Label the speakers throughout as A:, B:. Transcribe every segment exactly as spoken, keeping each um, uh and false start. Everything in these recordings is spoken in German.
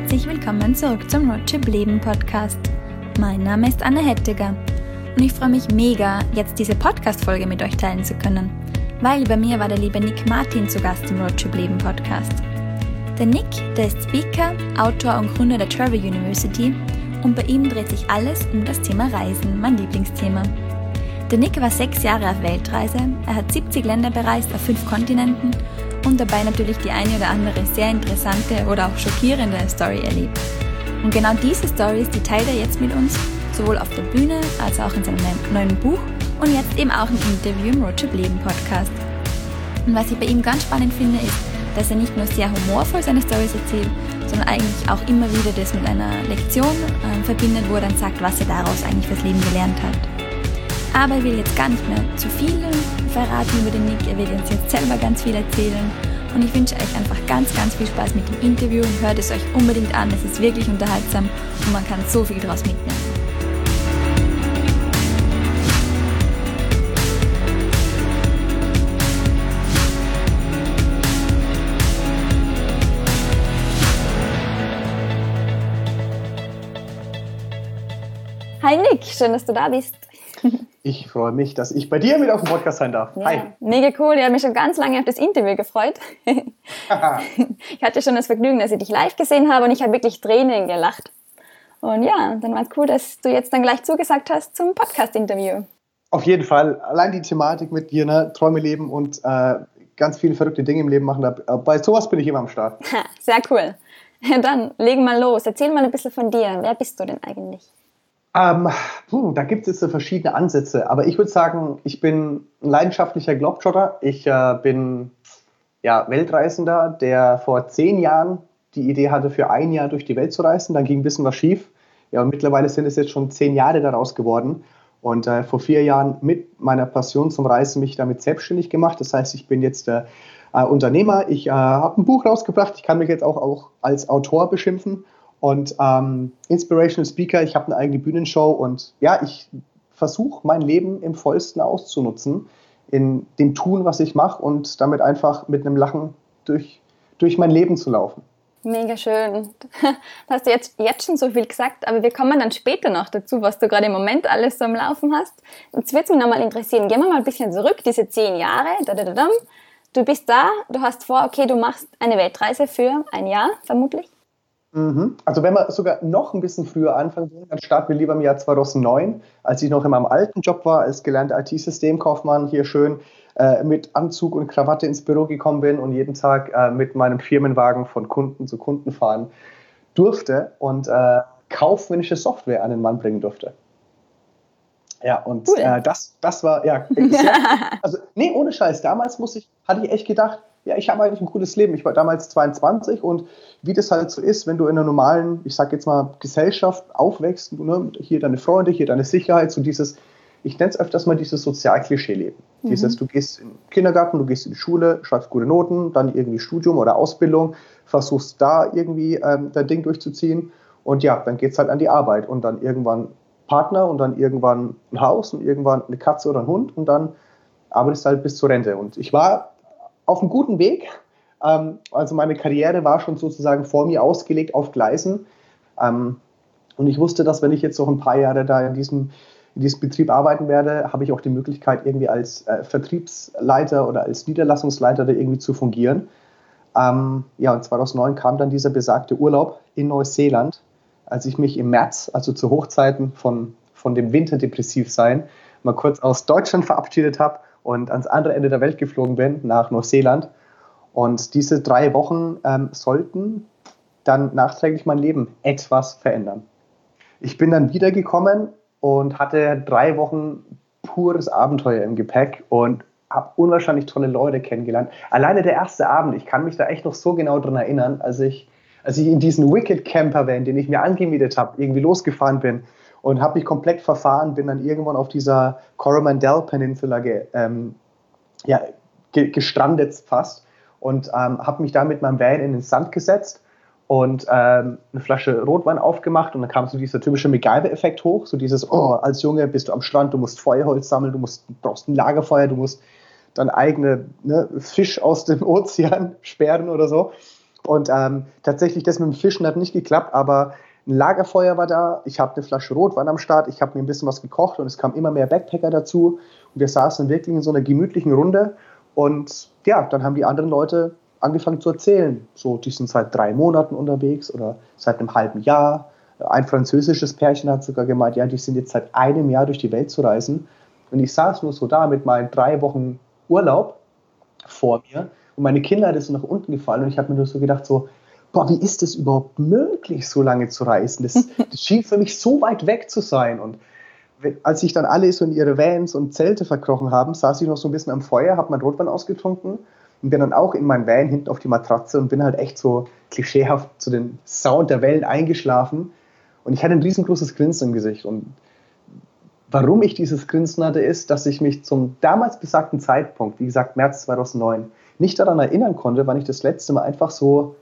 A: herzlich willkommen zurück zum Roadtrip Leben Podcast. Mein Name ist Anne Hettiger und ich freue mich mega, jetzt diese Podcast-Folge mit euch teilen zu können, weil bei mir war der liebe Nick Martin zu Gast im Roadtrip Leben Podcast. Der Nick, der ist Speaker, Autor und Gründer der Travel University und bei ihm dreht sich alles um das Thema Reisen, mein Lieblingsthema. Der Nick war sechs Jahre auf Weltreise, er hat siebzig Länder bereist auf fünf Kontinenten und dabei natürlich die eine oder andere sehr interessante oder auch schockierende Story erlebt. Und genau diese Stories, die teilt er jetzt mit uns, sowohl auf der Bühne als auch in seinem neuen Buch und jetzt eben auch im Interview im Roadtrip Leben Podcast. Und was ich bei ihm ganz spannend finde, ist, dass er nicht nur sehr humorvoll seine Stories erzählt, sondern eigentlich auch immer wieder das mit einer Lektion äh, verbindet, wo er dann sagt, was er daraus eigentlich fürs Leben gelernt hat. Aber ich will jetzt gar nicht mehr zu viel verraten über den Nick, er wird uns jetzt selber ganz viel erzählen und ich wünsche euch einfach ganz, ganz viel Spaß mit dem Interview und hört es euch unbedingt an, es ist wirklich unterhaltsam und man kann so viel daraus mitnehmen. Hi Nick, schön, dass du da bist.
B: Ich freue mich, dass ich bei dir mit auf dem Podcast sein darf.
A: Ja,
B: Hi.
A: Mega cool, ich habe mich schon ganz lange auf das Interview gefreut. Ich hatte schon das Vergnügen, dass ich dich live gesehen habe und ich habe wirklich Tränen gelacht. Und ja, dann war es cool, dass du jetzt dann gleich zugesagt hast zum Podcast-Interview.
B: Auf jeden Fall, allein die Thematik mit dir, ne? Träume leben und äh, ganz viele verrückte Dinge im Leben machen, da, bei sowas bin ich immer am Start.
A: Sehr cool. Dann legen wir los, erzähl mal ein bisschen von dir. Wer bist du denn eigentlich?
B: Ähm, puh, da gibt es so verschiedene Ansätze, aber ich würde sagen, ich bin ein leidenschaftlicher Globetrotter. Ich äh, bin ja, Weltreisender, der vor zehn Jahren die Idee hatte, für ein Jahr durch die Welt zu reisen. Dann ging ein bisschen was schief. Ja, und mittlerweile sind es jetzt schon zehn Jahre daraus geworden. Und äh, vor vier Jahren mit meiner Passion zum Reisen mich damit selbstständig gemacht. Das heißt, ich bin jetzt äh, äh, Unternehmer. Ich äh, habe ein Buch rausgebracht. Ich kann mich jetzt auch, auch als Autor beschimpfen. Und ähm, Inspirational Speaker, ich habe eine eigene Bühnenshow und ja, ich versuche mein Leben im vollsten auszunutzen, in dem Tun, was ich mache und damit einfach mit einem Lachen durch, durch mein Leben zu laufen.
A: Mega schön. Du hast jetzt, jetzt schon so viel gesagt, aber wir kommen dann später noch dazu, was du gerade im Moment alles so am Laufen hast. Jetzt würde es mich nochmal interessieren, gehen wir mal ein bisschen zurück, diese zehn Jahre, da, da, da, da. Du bist da, du hast vor, okay, du machst eine Weltreise für ein Jahr, vermutlich.
B: Also wenn wir sogar noch ein bisschen früher anfangen, dann starten wir lieber im Jahr zweitausendneun, als ich noch in meinem alten Job war, als gelernter I T-Systemkaufmann, hier schön äh, mit Anzug und Krawatte ins Büro gekommen bin und jeden Tag äh, mit meinem Firmenwagen von Kunden zu Kunden fahren durfte und äh, kaufmännische Software an den Mann bringen durfte. Ja, und cool. äh, das, das war, ja, sehr, also nee, ohne Scheiß, damals muss ich, hatte ich echt gedacht, ja, ich habe eigentlich ein cooles Leben. Ich war damals zweiundzwanzig und wie das halt so ist, wenn du in einer normalen, ich sag jetzt mal, Gesellschaft aufwächst, ne, hier deine Freunde, hier deine Sicherheit, so dieses, ich nenne es öfters mal dieses Sozialklischee-Leben. Mhm. Dieses, du gehst in den Kindergarten, du gehst in die Schule, schreibst gute Noten, dann irgendwie Studium oder Ausbildung, versuchst da irgendwie ähm, dein Ding durchzuziehen und ja, dann geht's halt an die Arbeit und dann irgendwann Partner und dann irgendwann ein Haus und irgendwann eine Katze oder ein Hund und dann arbeitest du halt bis zur Rente. Und ich war auf einem guten Weg. Ähm, also meine Karriere war schon sozusagen vor mir ausgelegt auf Gleisen. Ähm, und ich wusste, dass wenn ich jetzt noch ein paar Jahre da in diesem, in diesem Betrieb arbeiten werde, habe ich auch die Möglichkeit, irgendwie als äh, Vertriebsleiter oder als Niederlassungsleiter da irgendwie zu fungieren. Ähm, ja, und zweitausendneun kam dann dieser besagte Urlaub in Neuseeland, als ich mich im März, also zu Hochzeiten von, von dem Winterdepressivsein, mal kurz aus Deutschland verabschiedet habe und ans andere Ende der Welt geflogen bin, nach Neuseeland. Und diese drei Wochen ähm, sollten dann nachträglich mein Leben etwas verändern. Ich bin dann wiedergekommen und hatte drei Wochen pures Abenteuer im Gepäck und habe unwahrscheinlich tolle Leute kennengelernt. Alleine der erste Abend, ich kann mich da echt noch so genau dran erinnern, als ich, als ich in diesen Wicked Camper Van, den ich mir angemietet habe, irgendwie losgefahren bin, und habe mich komplett verfahren, bin dann irgendwann auf dieser Coromandel Peninsula ge, ähm, ja, ge, gestrandet fast und ähm, habe mich da mit meinem Van in den Sand gesetzt und ähm, eine Flasche Rotwein aufgemacht und dann kam so dieser typische MacGyver-Effekt hoch, so dieses, oh, als Junge bist du am Strand, du musst Feuerholz sammeln, du musst, brauchst ein Lagerfeuer, du musst dein eigene ne, Fisch aus dem Ozean sperren oder so. Und ähm, tatsächlich, das mit dem Fischen hat nicht geklappt, aber ein Lagerfeuer war da, ich habe eine Flasche Rotwein am Start, ich habe mir ein bisschen was gekocht und es kamen immer mehr Backpacker dazu. Und wir saßen wirklich in so einer gemütlichen Runde und ja, dann haben die anderen Leute angefangen zu erzählen. So, die sind seit drei Monaten unterwegs oder seit einem halben Jahr. Ein französisches Pärchen hat sogar gemeint, ja, die sind jetzt seit einem Jahr durch die Welt zu reisen. Und ich saß nur so da mit meinen drei Wochen Urlaub vor mir und meine Kinder ist so nach unten gefallen und ich habe mir nur so gedacht, so, boah, wie ist es überhaupt möglich, so lange zu reisen? Das, das schien für mich so weit weg zu sein. Und als sich dann alle so in ihre Vans und Zelte verkrochen haben, saß ich noch so ein bisschen am Feuer, habe mein Rotwein ausgetrunken und bin dann auch in mein Van hinten auf die Matratze und bin halt echt so klischeehaft zu den Sound der Wellen eingeschlafen. Und ich hatte ein riesengroßes Grinsen im Gesicht. Und warum ich dieses Grinsen hatte, ist, dass ich mich zum damals besagten Zeitpunkt, wie gesagt März zweitausendneun, nicht daran erinnern konnte, wann ich das letzte Mal einfach so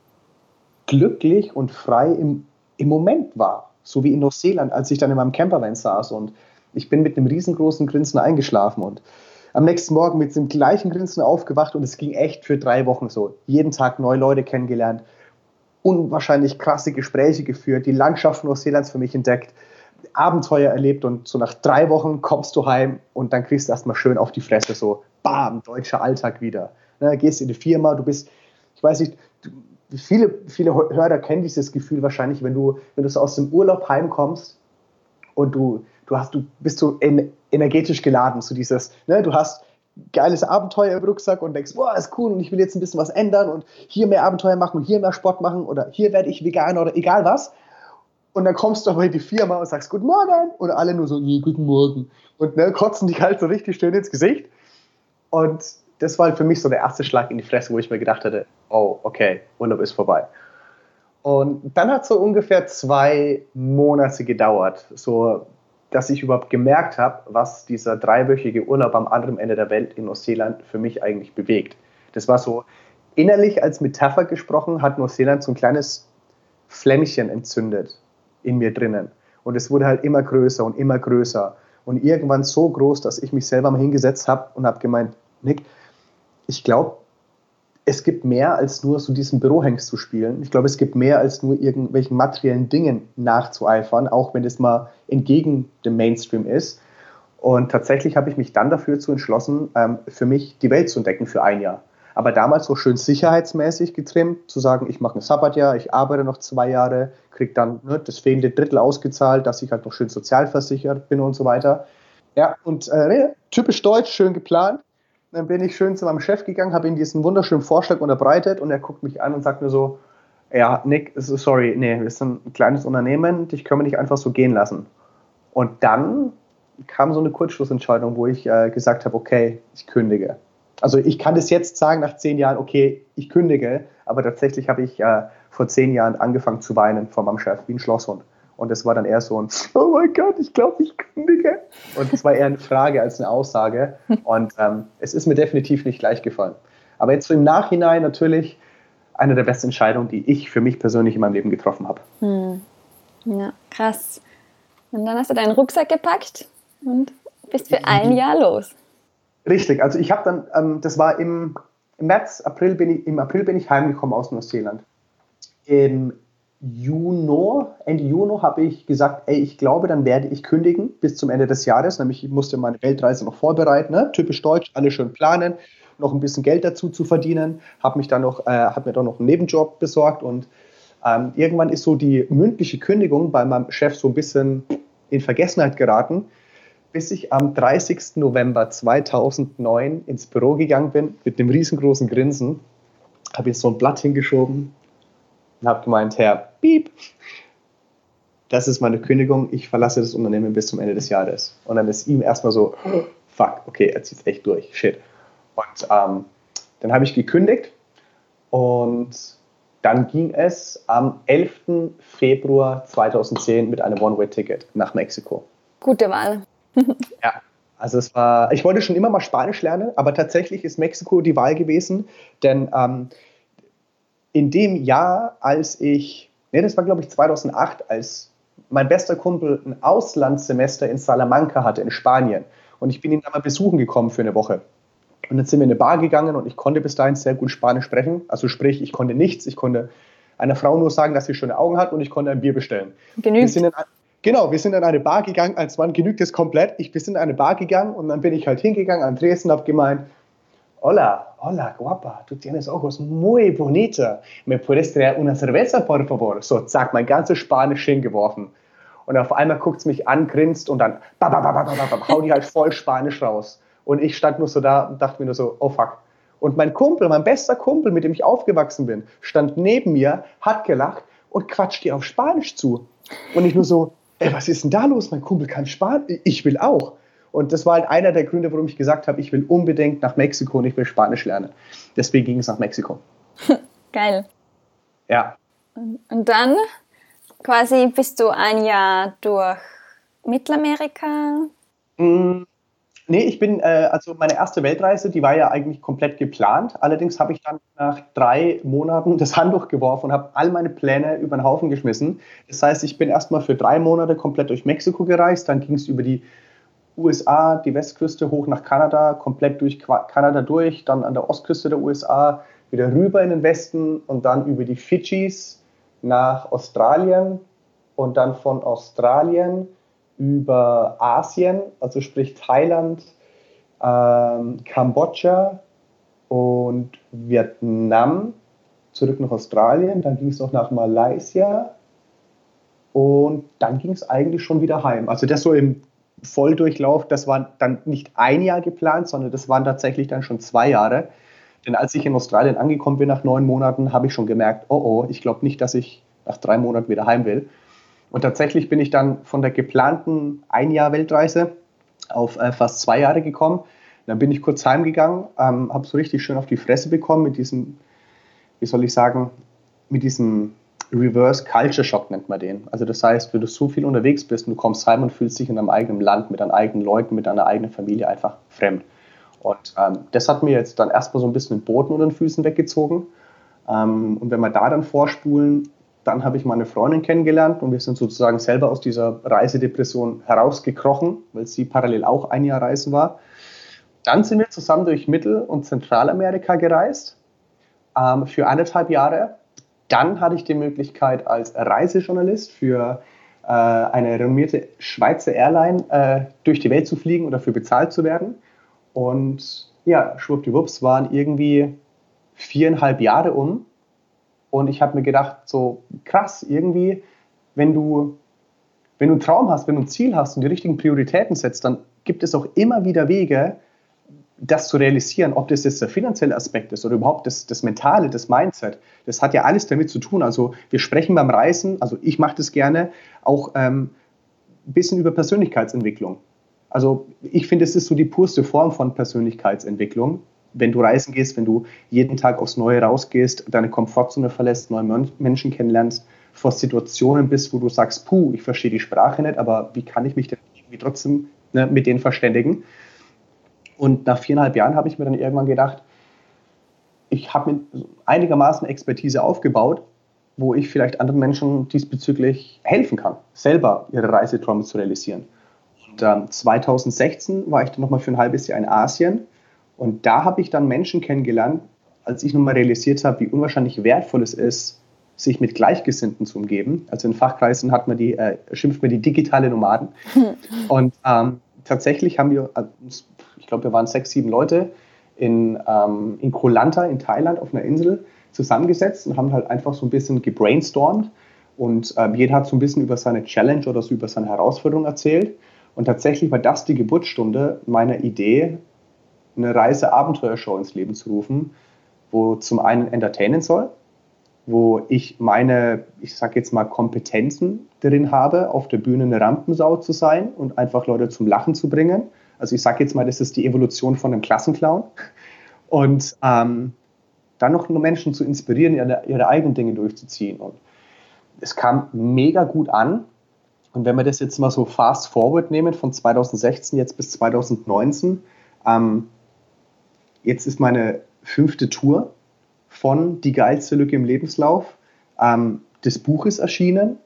B: glücklich und frei im, im Moment war. So wie in Neuseeland, als ich dann in meinem Campervan saß und ich bin mit einem riesengroßen Grinsen eingeschlafen und am nächsten Morgen mit dem gleichen Grinsen aufgewacht und es ging echt für drei Wochen so. Jeden Tag neue Leute kennengelernt, unwahrscheinlich krasse Gespräche geführt, die Landschaft Neuseelands für mich entdeckt, Abenteuer erlebt und so nach drei Wochen kommst du heim und dann kriegst du erstmal schön auf die Fresse, so bam, deutscher Alltag wieder. Ne, gehst in die Firma, du bist, ich weiß nicht, du, viele, viele Hörer kennen dieses Gefühl wahrscheinlich, wenn du, wenn du so aus dem Urlaub heimkommst und du, du, hast, du bist so energetisch geladen, so dieses, ne, du hast geiles Abenteuer im Rucksack und denkst, boah, ist cool und ich will jetzt ein bisschen was ändern und hier mehr Abenteuer machen und hier mehr Sport machen oder hier werde ich Veganer oder egal was. Und dann kommst du aber in die Firma und sagst, guten Morgen. Und alle nur so, nee, guten Morgen. Und ne, kotzen dich halt so richtig schön ins Gesicht. Und das war halt für mich so der erste Schlag in die Fresse, wo ich mir gedacht hatte, oh, okay, Urlaub ist vorbei. Und dann hat es so ungefähr zwei Monate gedauert, so dass ich überhaupt gemerkt habe, was dieser dreiwöchige Urlaub am anderen Ende der Welt in Neuseeland für mich eigentlich bewegt. Das war so innerlich als Metapher gesprochen, hat Neuseeland so ein kleines Flämmchen entzündet in mir drinnen. Und es wurde halt immer größer und immer größer. Und irgendwann so groß, dass ich mich selber mal hingesetzt habe und habe gemeint, Nick, ich glaube, es gibt mehr als nur so diesen Bürohengst zu spielen. Ich glaube, es gibt mehr als nur irgendwelchen materiellen Dingen nachzueifern, auch wenn es mal entgegen dem Mainstream ist. Und tatsächlich habe ich mich dann dafür zu entschlossen, für mich die Welt zu entdecken für ein Jahr. Aber damals so schön sicherheitsmäßig getrimmt, zu sagen, ich mache ein Sabbatjahr, ich arbeite noch zwei Jahre, kriege dann ne, das fehlende Drittel ausgezahlt, dass ich halt noch schön sozialversichert bin und so weiter. Ja, und äh, typisch deutsch, schön geplant. Dann bin ich schön zu meinem Chef gegangen, habe ihm diesen wunderschönen Vorschlag unterbreitet und er guckt mich an und sagt mir so, ja, Nick, sorry, nee, wir sind ein kleines Unternehmen, dich können wir nicht einfach so gehen lassen. Und dann kam so eine Kurzschlussentscheidung, wo ich äh, gesagt habe, okay, ich kündige. Also ich kann das jetzt sagen nach zehn Jahren, okay, ich kündige, aber tatsächlich habe ich äh, vor zehn Jahren angefangen zu weinen vor meinem Chef, wie ein Schlosshund. Und das war dann eher so ein, oh mein Gott, ich glaube, ich kündige. Und es war eher eine Frage als eine Aussage. Und ähm, es ist mir definitiv nicht leicht gefallen. Aber jetzt so im Nachhinein natürlich eine der besten Entscheidungen, die ich für mich persönlich in meinem Leben getroffen habe.
A: Hm. Ja, krass. Und dann hast du deinen Rucksack gepackt und bist für ein Jahr los.
B: Richtig, also ich habe dann, ähm, das war im, im März, April bin ich, im April bin ich heimgekommen aus Neuseeland. Im Juni, Ende Juni habe ich gesagt, ey, ich glaube, dann werde ich kündigen bis zum Ende des Jahres, nämlich ich musste meine Weltreise noch vorbereiten, ne? Typisch deutsch, alles schön planen, noch ein bisschen Geld dazu zu verdienen, habe mich dann noch, äh, habe mir dann noch einen Nebenjob besorgt und ähm, irgendwann ist so die mündliche Kündigung bei meinem Chef so ein bisschen in Vergessenheit geraten, bis ich am dreißigsten November zweitausendneun ins Büro gegangen bin, mit einem riesengroßen Grinsen, habe ich so ein Blatt hingeschoben und habe gemeint, Herr Piep, das ist meine Kündigung, ich verlasse das Unternehmen bis zum Ende des Jahres. Und dann ist ihm erstmal so, fuck, okay, er zieht es echt durch, shit. Und ähm, dann habe ich gekündigt und dann ging es am elften Februar zweitausendzehn mit einem One-Way-Ticket nach Mexiko.
A: Gute Wahl.
B: Ja, also es war, ich wollte schon immer mal Spanisch lernen, aber tatsächlich ist Mexiko die Wahl gewesen, denn ähm, in dem Jahr, als ich, nee, das war glaube ich zweitausendacht, als mein bester Kumpel ein Auslandssemester in Salamanca hatte, in Spanien, und ich bin ihn da mal besuchen gekommen für eine Woche. Und dann sind wir in eine Bar gegangen und ich konnte bis dahin sehr gut Spanisch sprechen. Also sprich, ich konnte nichts. Ich konnte einer Frau nur sagen, dass sie schöne Augen hat und ich konnte ein Bier bestellen.
A: Genügt.
B: Wir sind in, genau, wir sind in eine Bar gegangen, als Mann genügt das komplett. Ich, wir sind in eine Bar gegangen und dann bin ich halt hingegangen an Dresden und habe gemeint, hola, hola, guapa, tú tienes ojos muy bonita. ¿Me puedes traer una cerveza, por favor? So, zack, mein ganzes Spanisch hingeworfen. Und auf einmal guckt es mich an, grinst und dann ba, ba, ba, ba, ba, ba, hau die halt voll Spanisch raus. Und ich stand nur so da und dachte mir nur so, oh fuck. Und mein Kumpel, mein bester Kumpel, mit dem ich aufgewachsen bin, stand neben mir, hat gelacht und quatscht ihr auf Spanisch zu. Und ich nur so, ey, was ist denn da los? Mein Kumpel kann Spanisch, ich will auch. Und das war halt einer der Gründe, warum ich gesagt habe, ich will unbedingt nach Mexiko und ich will Spanisch lernen. Deswegen ging es nach Mexiko.
A: Geil.
B: Ja.
A: Und dann quasi bist du ein Jahr durch Mittelamerika?
B: Mm. Nee, ich bin, äh, also meine erste Weltreise, die war ja eigentlich komplett geplant. Allerdings habe ich dann nach drei Monaten das Handtuch geworfen und habe all meine Pläne über den Haufen geschmissen. Das heißt, ich bin erstmal für drei Monate komplett durch Mexiko gereist. Dann ging es über die U S A, die Westküste hoch nach Kanada, komplett durch Kanada durch, dann an der Ostküste der U S A wieder rüber in den Westen und dann über die Fidschis nach Australien und dann von Australien über Asien, also sprich Thailand, ähm, Kambodscha und Vietnam, zurück nach Australien, dann ging es noch nach Malaysia und dann ging es eigentlich schon wieder heim. Also das so im Volldurchlauf, das war dann nicht ein Jahr geplant, sondern das waren tatsächlich dann schon zwei Jahre. Denn als ich in Australien angekommen bin nach neun Monaten, habe ich schon gemerkt, oh oh, ich glaube nicht, dass ich nach drei Monaten wieder heim will. Und tatsächlich bin ich dann von der geplanten ein Jahr Weltreise auf äh, fast zwei Jahre gekommen. Dann bin ich kurz heimgegangen, ähm, habe so richtig schön auf die Fresse bekommen mit diesem, wie soll ich sagen, mit diesem Reverse Culture Shock nennt man den. Also das heißt, wenn du so viel unterwegs bist und du kommst heim und fühlst dich in deinem eigenen Land, mit deinen eigenen Leuten, mit deiner eigenen Familie einfach fremd. Und ähm, das hat mir jetzt dann erstmal so ein bisschen den Boden unter den Füßen weggezogen. Ähm, und wenn wir da dann vorspulen, dann habe ich meine Freundin kennengelernt und wir sind sozusagen selber aus dieser Reisedepression herausgekrochen, weil sie parallel auch ein Jahr reisen war. Dann sind wir zusammen durch Mittel- und Zentralamerika gereist ähm, für anderthalb Jahre. Dann hatte ich die Möglichkeit, als Reisejournalist für äh, eine renommierte Schweizer Airline äh, durch die Welt zu fliegen und dafür bezahlt zu werden. Und ja, schwuppdiwupps waren irgendwie viereinhalb Jahre um. Und ich habe mir gedacht, so krass, irgendwie, wenn du, wenn du einen Traum hast, wenn du ein Ziel hast und die richtigen Prioritäten setzt, dann gibt es auch immer wieder Wege, das zu realisieren. Ob das jetzt der finanzielle Aspekt ist oder überhaupt das, das Mentale, das Mindset, das hat ja alles damit zu tun. Also wir sprechen beim Reisen, also ich mache das gerne, auch ähm, ein bisschen über Persönlichkeitsentwicklung. Also ich finde, es ist so die purste Form von Persönlichkeitsentwicklung. Wenn du reisen gehst, wenn du jeden Tag aufs Neue rausgehst, deine Komfortzone verlässt, neue Menschen kennenlernst, vor Situationen bist, wo du sagst, puh, ich verstehe die Sprache nicht, aber wie kann ich mich denn irgendwie trotzdem ne, mit denen verständigen? Und nach viereinhalb Jahren habe ich mir dann irgendwann gedacht, ich habe mir einigermaßen Expertise aufgebaut, wo ich vielleicht anderen Menschen diesbezüglich helfen kann, selber ihre Reiseträume zu realisieren. Und ähm, zweitausendsechzehn war ich dann nochmal für ein halbes Jahr in Asien. Und da habe ich dann Menschen kennengelernt, als ich nochmal realisiert habe, wie unwahrscheinlich wertvoll es ist, sich mit Gleichgesinnten zu umgeben. Also in Fachkreisen hat man die, äh, schimpft man die digitale Nomaden. Und ähm, tatsächlich haben wir, ich glaube, wir waren sechs, sieben Leute in, ähm, in Koh Lanta in Thailand auf einer Insel zusammengesetzt und haben halt einfach so ein bisschen gebrainstormt. Und ähm, jeder hat so ein bisschen über seine Challenge oder so über seine Herausforderung erzählt. Und tatsächlich war das die Geburtsstunde meiner Idee, eine Reise-Abenteuershow ins Leben zu rufen, wo zum einen entertainen soll, wo ich meine, ich sage jetzt mal, Kompetenzen drin habe, auf der Bühne eine Rampensau zu sein und einfach Leute zum Lachen zu bringen. Also ich sage jetzt mal, das ist die Evolution von einem Klassenclown. Und ähm, dann noch nur Menschen zu inspirieren, ihre, ihre eigenen Dinge durchzuziehen. Und es kam mega gut an. Und wenn wir das jetzt mal so fast forward nehmen, von zweitausendsechzehn jetzt bis zweitausendneunzehn, ähm, jetzt ist meine fünfte Tour von Die geilste Lücke im Lebenslauf. Ähm, das Buch ist erschienen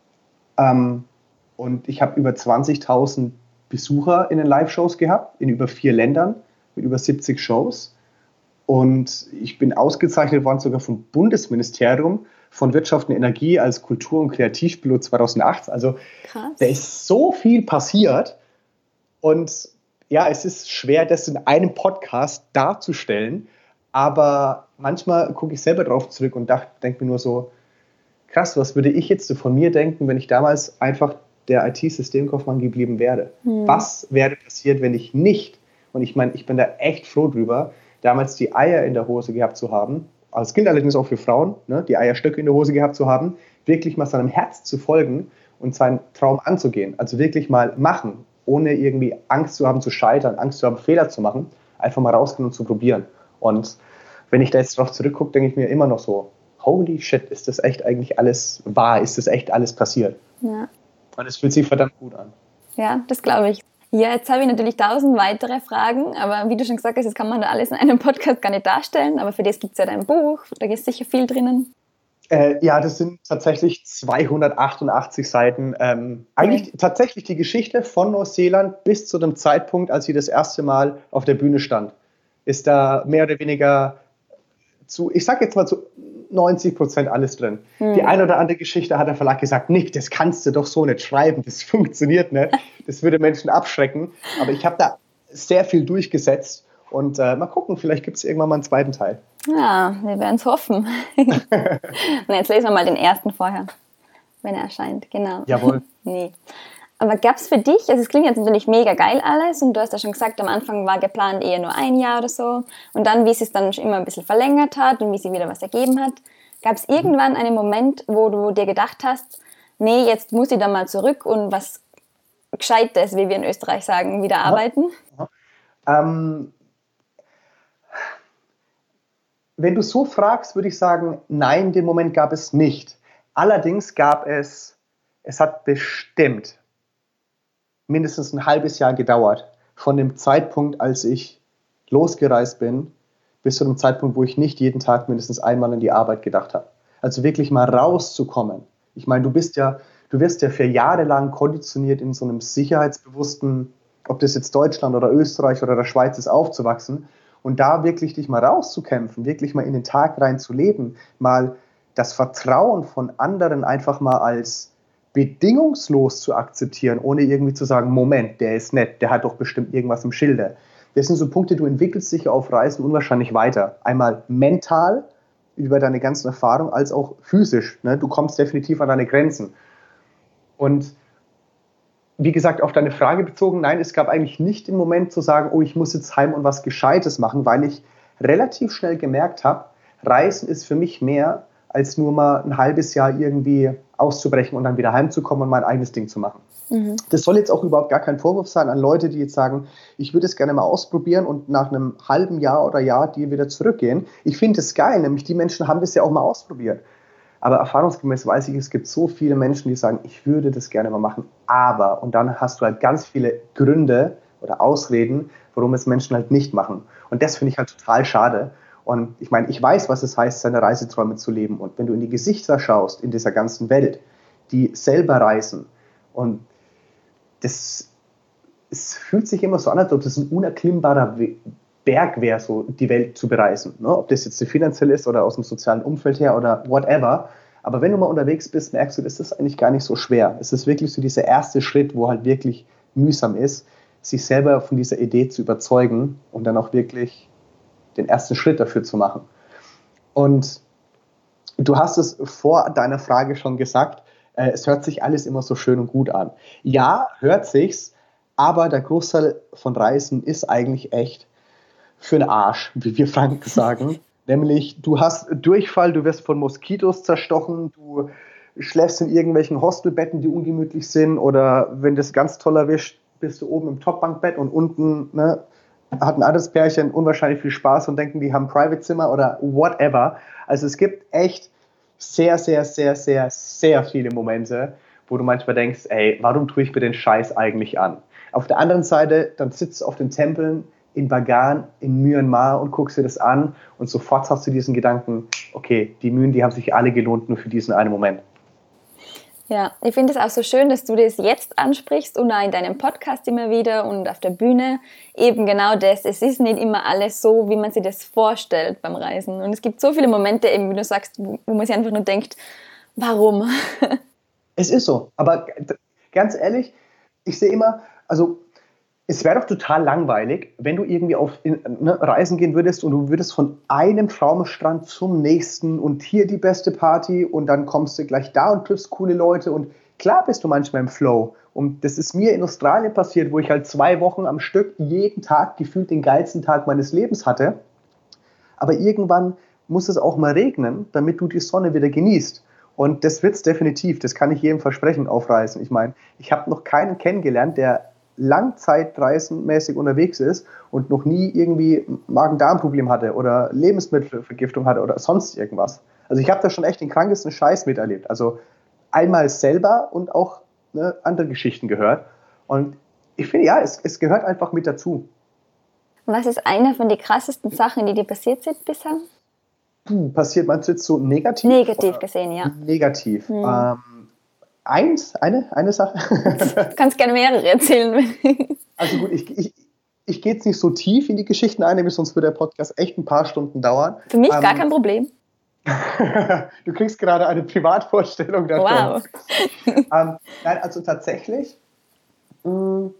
B: ähm, und ich habe über zwanzigtausend Besucher in den Live-Shows gehabt, in über vier Ländern. mit über siebzig Shows. Und ich bin ausgezeichnet worden sogar vom Bundesministerium von Wirtschaft und Energie als Kultur- und Kreativpilot zweitausendacht. Also
A: Krass.
B: da ist so viel passiert. Und ja, es ist schwer, das in einem Podcast darzustellen. Aber manchmal gucke ich selber drauf zurück und denke mir nur so, krass, was würde ich jetzt so von mir denken, wenn ich damals einfach der I T-Systemkaufmann geblieben wäre? Hm. Was wäre passiert, wenn ich nicht, und ich meine, ich bin da echt froh drüber, damals die Eier in der Hose gehabt zu haben, also es gilt allerdings auch für Frauen, ne, die Eierstöcke in der Hose gehabt zu haben, wirklich mal seinem Herz zu folgen und seinen Traum anzugehen. Also wirklich mal machen, ohne irgendwie Angst zu haben zu scheitern, Angst zu haben, Fehler zu machen, einfach mal rausgehen und zu probieren. Und wenn ich da jetzt drauf zurückgucke, denke ich mir immer noch so, holy shit, ist das echt eigentlich alles wahr? Ist das echt alles passiert?
A: Ja.
B: Und es fühlt sich verdammt gut an.
A: Ja, das glaube ich. Ja, jetzt habe ich natürlich tausend weitere Fragen, aber wie du schon gesagt hast, das kann man da alles in einem Podcast gar nicht darstellen, aber für das gibt es ja dein Buch, da ist sicher viel drinnen.
B: Äh, ja, das sind tatsächlich zweihundertachtundachtzig Seiten. Ähm, eigentlich okay. Tatsächlich die Geschichte von Neuseeland bis zu dem Zeitpunkt, als sie das erste Mal auf der Bühne stand, ist da mehr oder weniger zu, ich sag jetzt mal zu neunzig Prozent alles drin. Hm. Die eine oder andere Geschichte hat der Verlag gesagt, Nick, das kannst du doch so nicht schreiben, das funktioniert nicht, das würde Menschen abschrecken. Aber ich habe da sehr viel durchgesetzt und äh, mal gucken, vielleicht gibt es irgendwann mal einen zweiten Teil.
A: Ja, wir werden es hoffen. Und jetzt lesen wir mal den ersten vorher, wenn er erscheint, genau.
B: Jawohl.
A: Nee. Aber gab es für dich, also es klingt jetzt natürlich mega geil alles und du hast ja schon gesagt, am Anfang war geplant eher nur ein Jahr oder so und dann, wie es sich dann immer ein bisschen verlängert hat und wie sich wieder was ergeben hat, gab es irgendwann einen Moment, wo du dir gedacht hast, nee, jetzt muss ich da mal zurück und was Gescheites, wie wir in Österreich sagen, wieder arbeiten?
B: Aha. Aha. Ähm, wenn du so fragst, würde ich sagen, nein, den Moment gab es nicht. Allerdings gab es, es hat bestimmt mindestens ein halbes Jahr gedauert, von dem Zeitpunkt, als ich losgereist bin, bis zu dem Zeitpunkt, wo ich nicht jeden Tag mindestens einmal an die Arbeit gedacht habe. Also wirklich mal rauszukommen. Ich meine, du bist ja, du wirst ja für Jahre lang konditioniert in so einem sicherheitsbewussten, ob das jetzt Deutschland oder Österreich oder der Schweiz ist, aufzuwachsen. Und da wirklich dich mal rauszukämpfen, wirklich mal in den Tag rein zu leben, mal das Vertrauen von anderen einfach mal als bedingungslos zu akzeptieren, ohne irgendwie zu sagen, Moment, der ist nett, der hat doch bestimmt irgendwas im Schilde. Das sind so Punkte, du entwickelst dich auf Reisen unwahrscheinlich weiter. Einmal mental über deine ganzen Erfahrungen, als auch physisch. Ne? Du kommst definitiv an deine Grenzen. Und wie gesagt, auf deine Frage bezogen, nein, es gab eigentlich nicht den Moment zu sagen, oh, ich muss jetzt heim und was Gescheites machen, weil ich relativ schnell gemerkt habe, Reisen ist für mich mehr, als nur mal ein halbes Jahr irgendwie auszubrechen und dann wieder heimzukommen und mein eigenes Ding zu machen. Mhm. Das soll jetzt auch überhaupt gar kein Vorwurf sein an Leute, die jetzt sagen, ich würde es gerne mal ausprobieren und nach einem halben Jahr oder Jahr die wieder zurückgehen. Ich finde es geil, nämlich die Menschen haben das ja auch mal ausprobiert. Aber erfahrungsgemäß weiß ich, es gibt so viele Menschen, die sagen, ich würde das gerne mal machen, aber, und dann hast du halt ganz viele Gründe oder Ausreden, warum es Menschen halt nicht machen. Und das finde ich halt total schade. Und ich meine, ich weiß, was es heißt, seine Reiseträume zu leben. Und wenn du in die Gesichter schaust, in dieser ganzen Welt, die selber reisen, und das, es fühlt sich immer so an, als ob das ein unerklimmbarer Berg wäre, so die Welt zu bereisen. Ne? Ob das jetzt finanziell ist oder aus dem sozialen Umfeld her oder whatever. Aber wenn du mal unterwegs bist, merkst du, das ist eigentlich gar nicht so schwer. Es ist wirklich so dieser erste Schritt, wo halt wirklich mühsam ist, sich selber von dieser Idee zu überzeugen und dann auch wirklich den ersten Schritt dafür zu machen. Und du hast es vor deiner Frage schon gesagt, äh, es hört sich alles immer so schön und gut an. Ja, hört sich's, aber der Großteil von Reisen ist eigentlich echt für den Arsch, wie wir Franken sagen. Nämlich, du hast Durchfall, du wirst von Moskitos zerstochen, du schläfst in irgendwelchen Hostelbetten, die ungemütlich sind, oder wenn das ganz toll erwischt, bist du oben im Topbankbett und unten, ne, hat ein anderes Pärchen unwahrscheinlich viel Spaß und denken, die haben ein Private-Zimmer oder whatever. Also es gibt echt sehr, sehr, sehr, sehr, sehr viele Momente, wo du manchmal denkst, ey, warum tue ich mir den Scheiß eigentlich an? Auf der anderen Seite, dann sitzt du auf den Tempeln in Bagan, in Myanmar und guckst dir das an und sofort hast du diesen Gedanken, okay, die Mühen, die haben sich alle gelohnt, nur für diesen einen Moment.
A: Ja, ich finde es auch so schön, dass du das jetzt ansprichst und auch in deinem Podcast immer wieder und auf der Bühne eben genau das. Es ist nicht immer alles so, wie man sich das vorstellt beim Reisen. Und es gibt so viele Momente, eben wie du sagst, wo man sich einfach nur denkt, warum?
B: Es ist so, aber ganz ehrlich, ich sehe immer, also es wäre doch total langweilig, wenn du irgendwie auf in, ne, Reisen gehen würdest und du würdest von einem Traumstrand zum nächsten und hier die beste Party und dann kommst du gleich da und triffst coole Leute und klar bist du manchmal im Flow. Und das ist mir in Australien passiert, wo ich halt zwei Wochen am Stück jeden Tag gefühlt den geilsten Tag meines Lebens hatte. Aber irgendwann muss es auch mal regnen, damit du die Sonne wieder genießt. Und das wird es definitiv, das kann ich jedem versprechen, auf Reisen. Ich meine, ich habe noch keinen kennengelernt, der langzeitreisenmäßig unterwegs ist und noch nie irgendwie Magen-Darm-Problem hatte oder Lebensmittelvergiftung hatte oder sonst irgendwas. Also ich habe da schon echt den krankesten Scheiß miterlebt. Also einmal selber und auch ne, andere Geschichten gehört. Und ich finde, ja, es, es gehört einfach mit dazu.
A: Was ist eine von den krassesten Sachen, die dir passiert sind bisher?
B: Puh, passiert meinst du jetzt so negativ?
A: Negativ gesehen, ja.
B: Negativ. Hm. Ähm, Eins, eine, eine Sache.
A: Du kannst gerne mehrere erzählen.
B: Also gut, ich, ich, ich gehe jetzt nicht so tief in die Geschichten ein, sonst würde der Podcast echt ein paar Stunden dauern.
A: Für mich
B: ähm,
A: gar kein Problem.
B: Du kriegst gerade eine Privatvorstellung davon.
A: Wow.
B: ähm, nein, also tatsächlich, mh,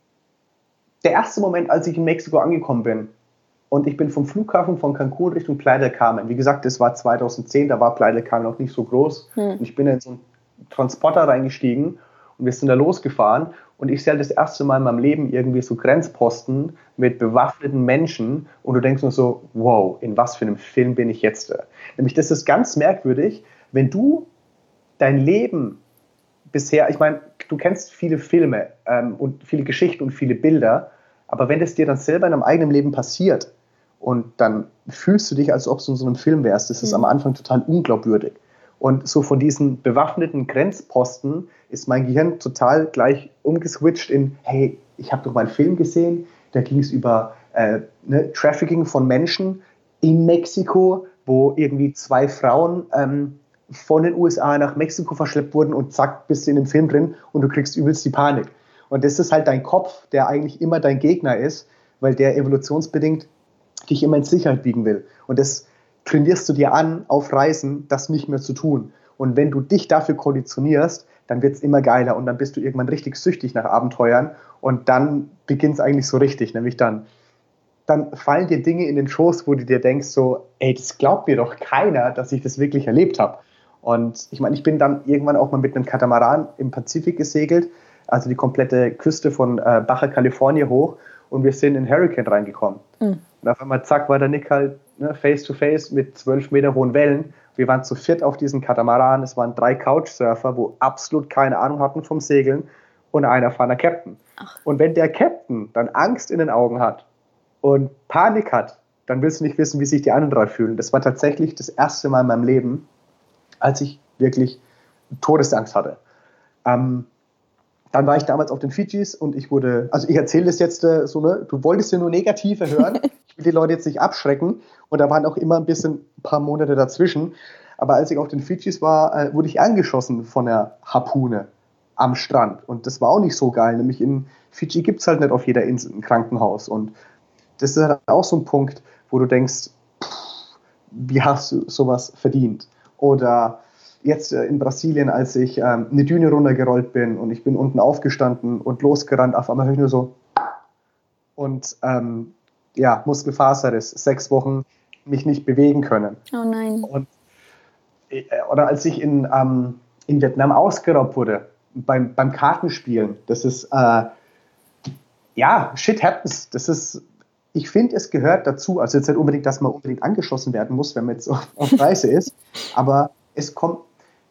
B: der erste Moment, als ich in Mexiko angekommen bin und ich bin vom Flughafen von Cancun Richtung Playa del Carmen. Wie gesagt, das war zweitausendzehn, da war Playa del Carmen noch nicht so groß. Hm. Und ich bin in so ein Transporter reingestiegen und wir sind da losgefahren und ich sehe halt das erste Mal in meinem Leben irgendwie so Grenzposten mit bewaffneten Menschen und du denkst nur so, wow, in was für einem Film bin ich jetzt? Nämlich das ist ganz merkwürdig, wenn du dein Leben bisher, ich meine, du kennst viele Filme ähm, und viele Geschichten und viele Bilder, aber wenn das dir dann selber in deinem eigenen Leben passiert und dann fühlst du dich, als ob du in so einem Film wärst, das ist mhm. am Anfang total unglaubwürdig. Und so von diesen bewaffneten Grenzposten ist mein Gehirn total gleich umgeswitcht in, hey, ich habe doch mal einen Film gesehen, da ging es über äh, ne, Trafficking von Menschen in Mexiko, wo irgendwie zwei Frauen ähm, von den U S A nach Mexiko verschleppt wurden und zack, bist du in dem Film drin und du kriegst übelst die Panik. Und das ist halt dein Kopf, der eigentlich immer dein Gegner ist, weil der evolutionsbedingt dich immer in Sicherheit wiegen will. Und das trainierst du dir an, auf Reisen das nicht mehr zu tun. Und wenn du dich dafür konditionierst, dann wird es immer geiler und dann bist du irgendwann richtig süchtig nach Abenteuern und dann beginnt es eigentlich so richtig, nämlich dann, dann fallen dir Dinge in den Schoß, wo du dir denkst so, ey, das glaubt mir doch keiner, dass ich das wirklich erlebt habe. Und ich meine, ich bin dann irgendwann auch mal mit einem Katamaran im Pazifik gesegelt, also die komplette Küste von äh, Baja California hoch und wir sind in Hurricane reingekommen. Mhm. Und auf einmal, zack, war der Nick halt ne, face to face mit zwölf Meter hohen Wellen. Wir waren zu viert auf diesem Katamaran. Es waren drei Couchsurfer, wo absolut keine Ahnung hatten vom Segeln und ein erfahrener Captain. Ach. Und wenn der Captain dann Angst in den Augen hat und Panik hat, dann willst du nicht wissen, wie sich die anderen drei fühlen. Das war tatsächlich das erste Mal in meinem Leben, als ich wirklich Todesangst hatte. Ähm, Dann war ich damals auf den Fidschis und ich wurde, also ich erzähle das jetzt äh, so, ne, du wolltest ja nur Negative hören, ich will die Leute jetzt nicht abschrecken und da waren auch immer ein bisschen, ein paar Monate dazwischen, aber als ich auf den Fidschis war, äh, wurde ich angeschossen von der Harpune am Strand und das war auch nicht so geil, nämlich in Fidschi gibt es halt nicht auf jeder Insel ein Krankenhaus und das ist halt auch so ein Punkt, wo du denkst, pff, wie hast du sowas verdient? Oder jetzt äh, in Brasilien, als ich ähm, eine Düne runtergerollt bin und ich bin unten aufgestanden und losgerannt, auf einmal höre ich nur so und ähm, ja, Muskelfaserriss, sechs Wochen mich nicht bewegen können.
A: Oh nein.
B: Und, äh, oder als ich in, ähm, in Vietnam ausgeraubt wurde, beim, beim Kartenspielen, das ist, äh, ja, shit happens, das ist, ich finde, es gehört dazu, also jetzt nicht unbedingt, dass man unbedingt angeschossen werden muss, wenn man jetzt auf, auf Reise ist, aber es kommt,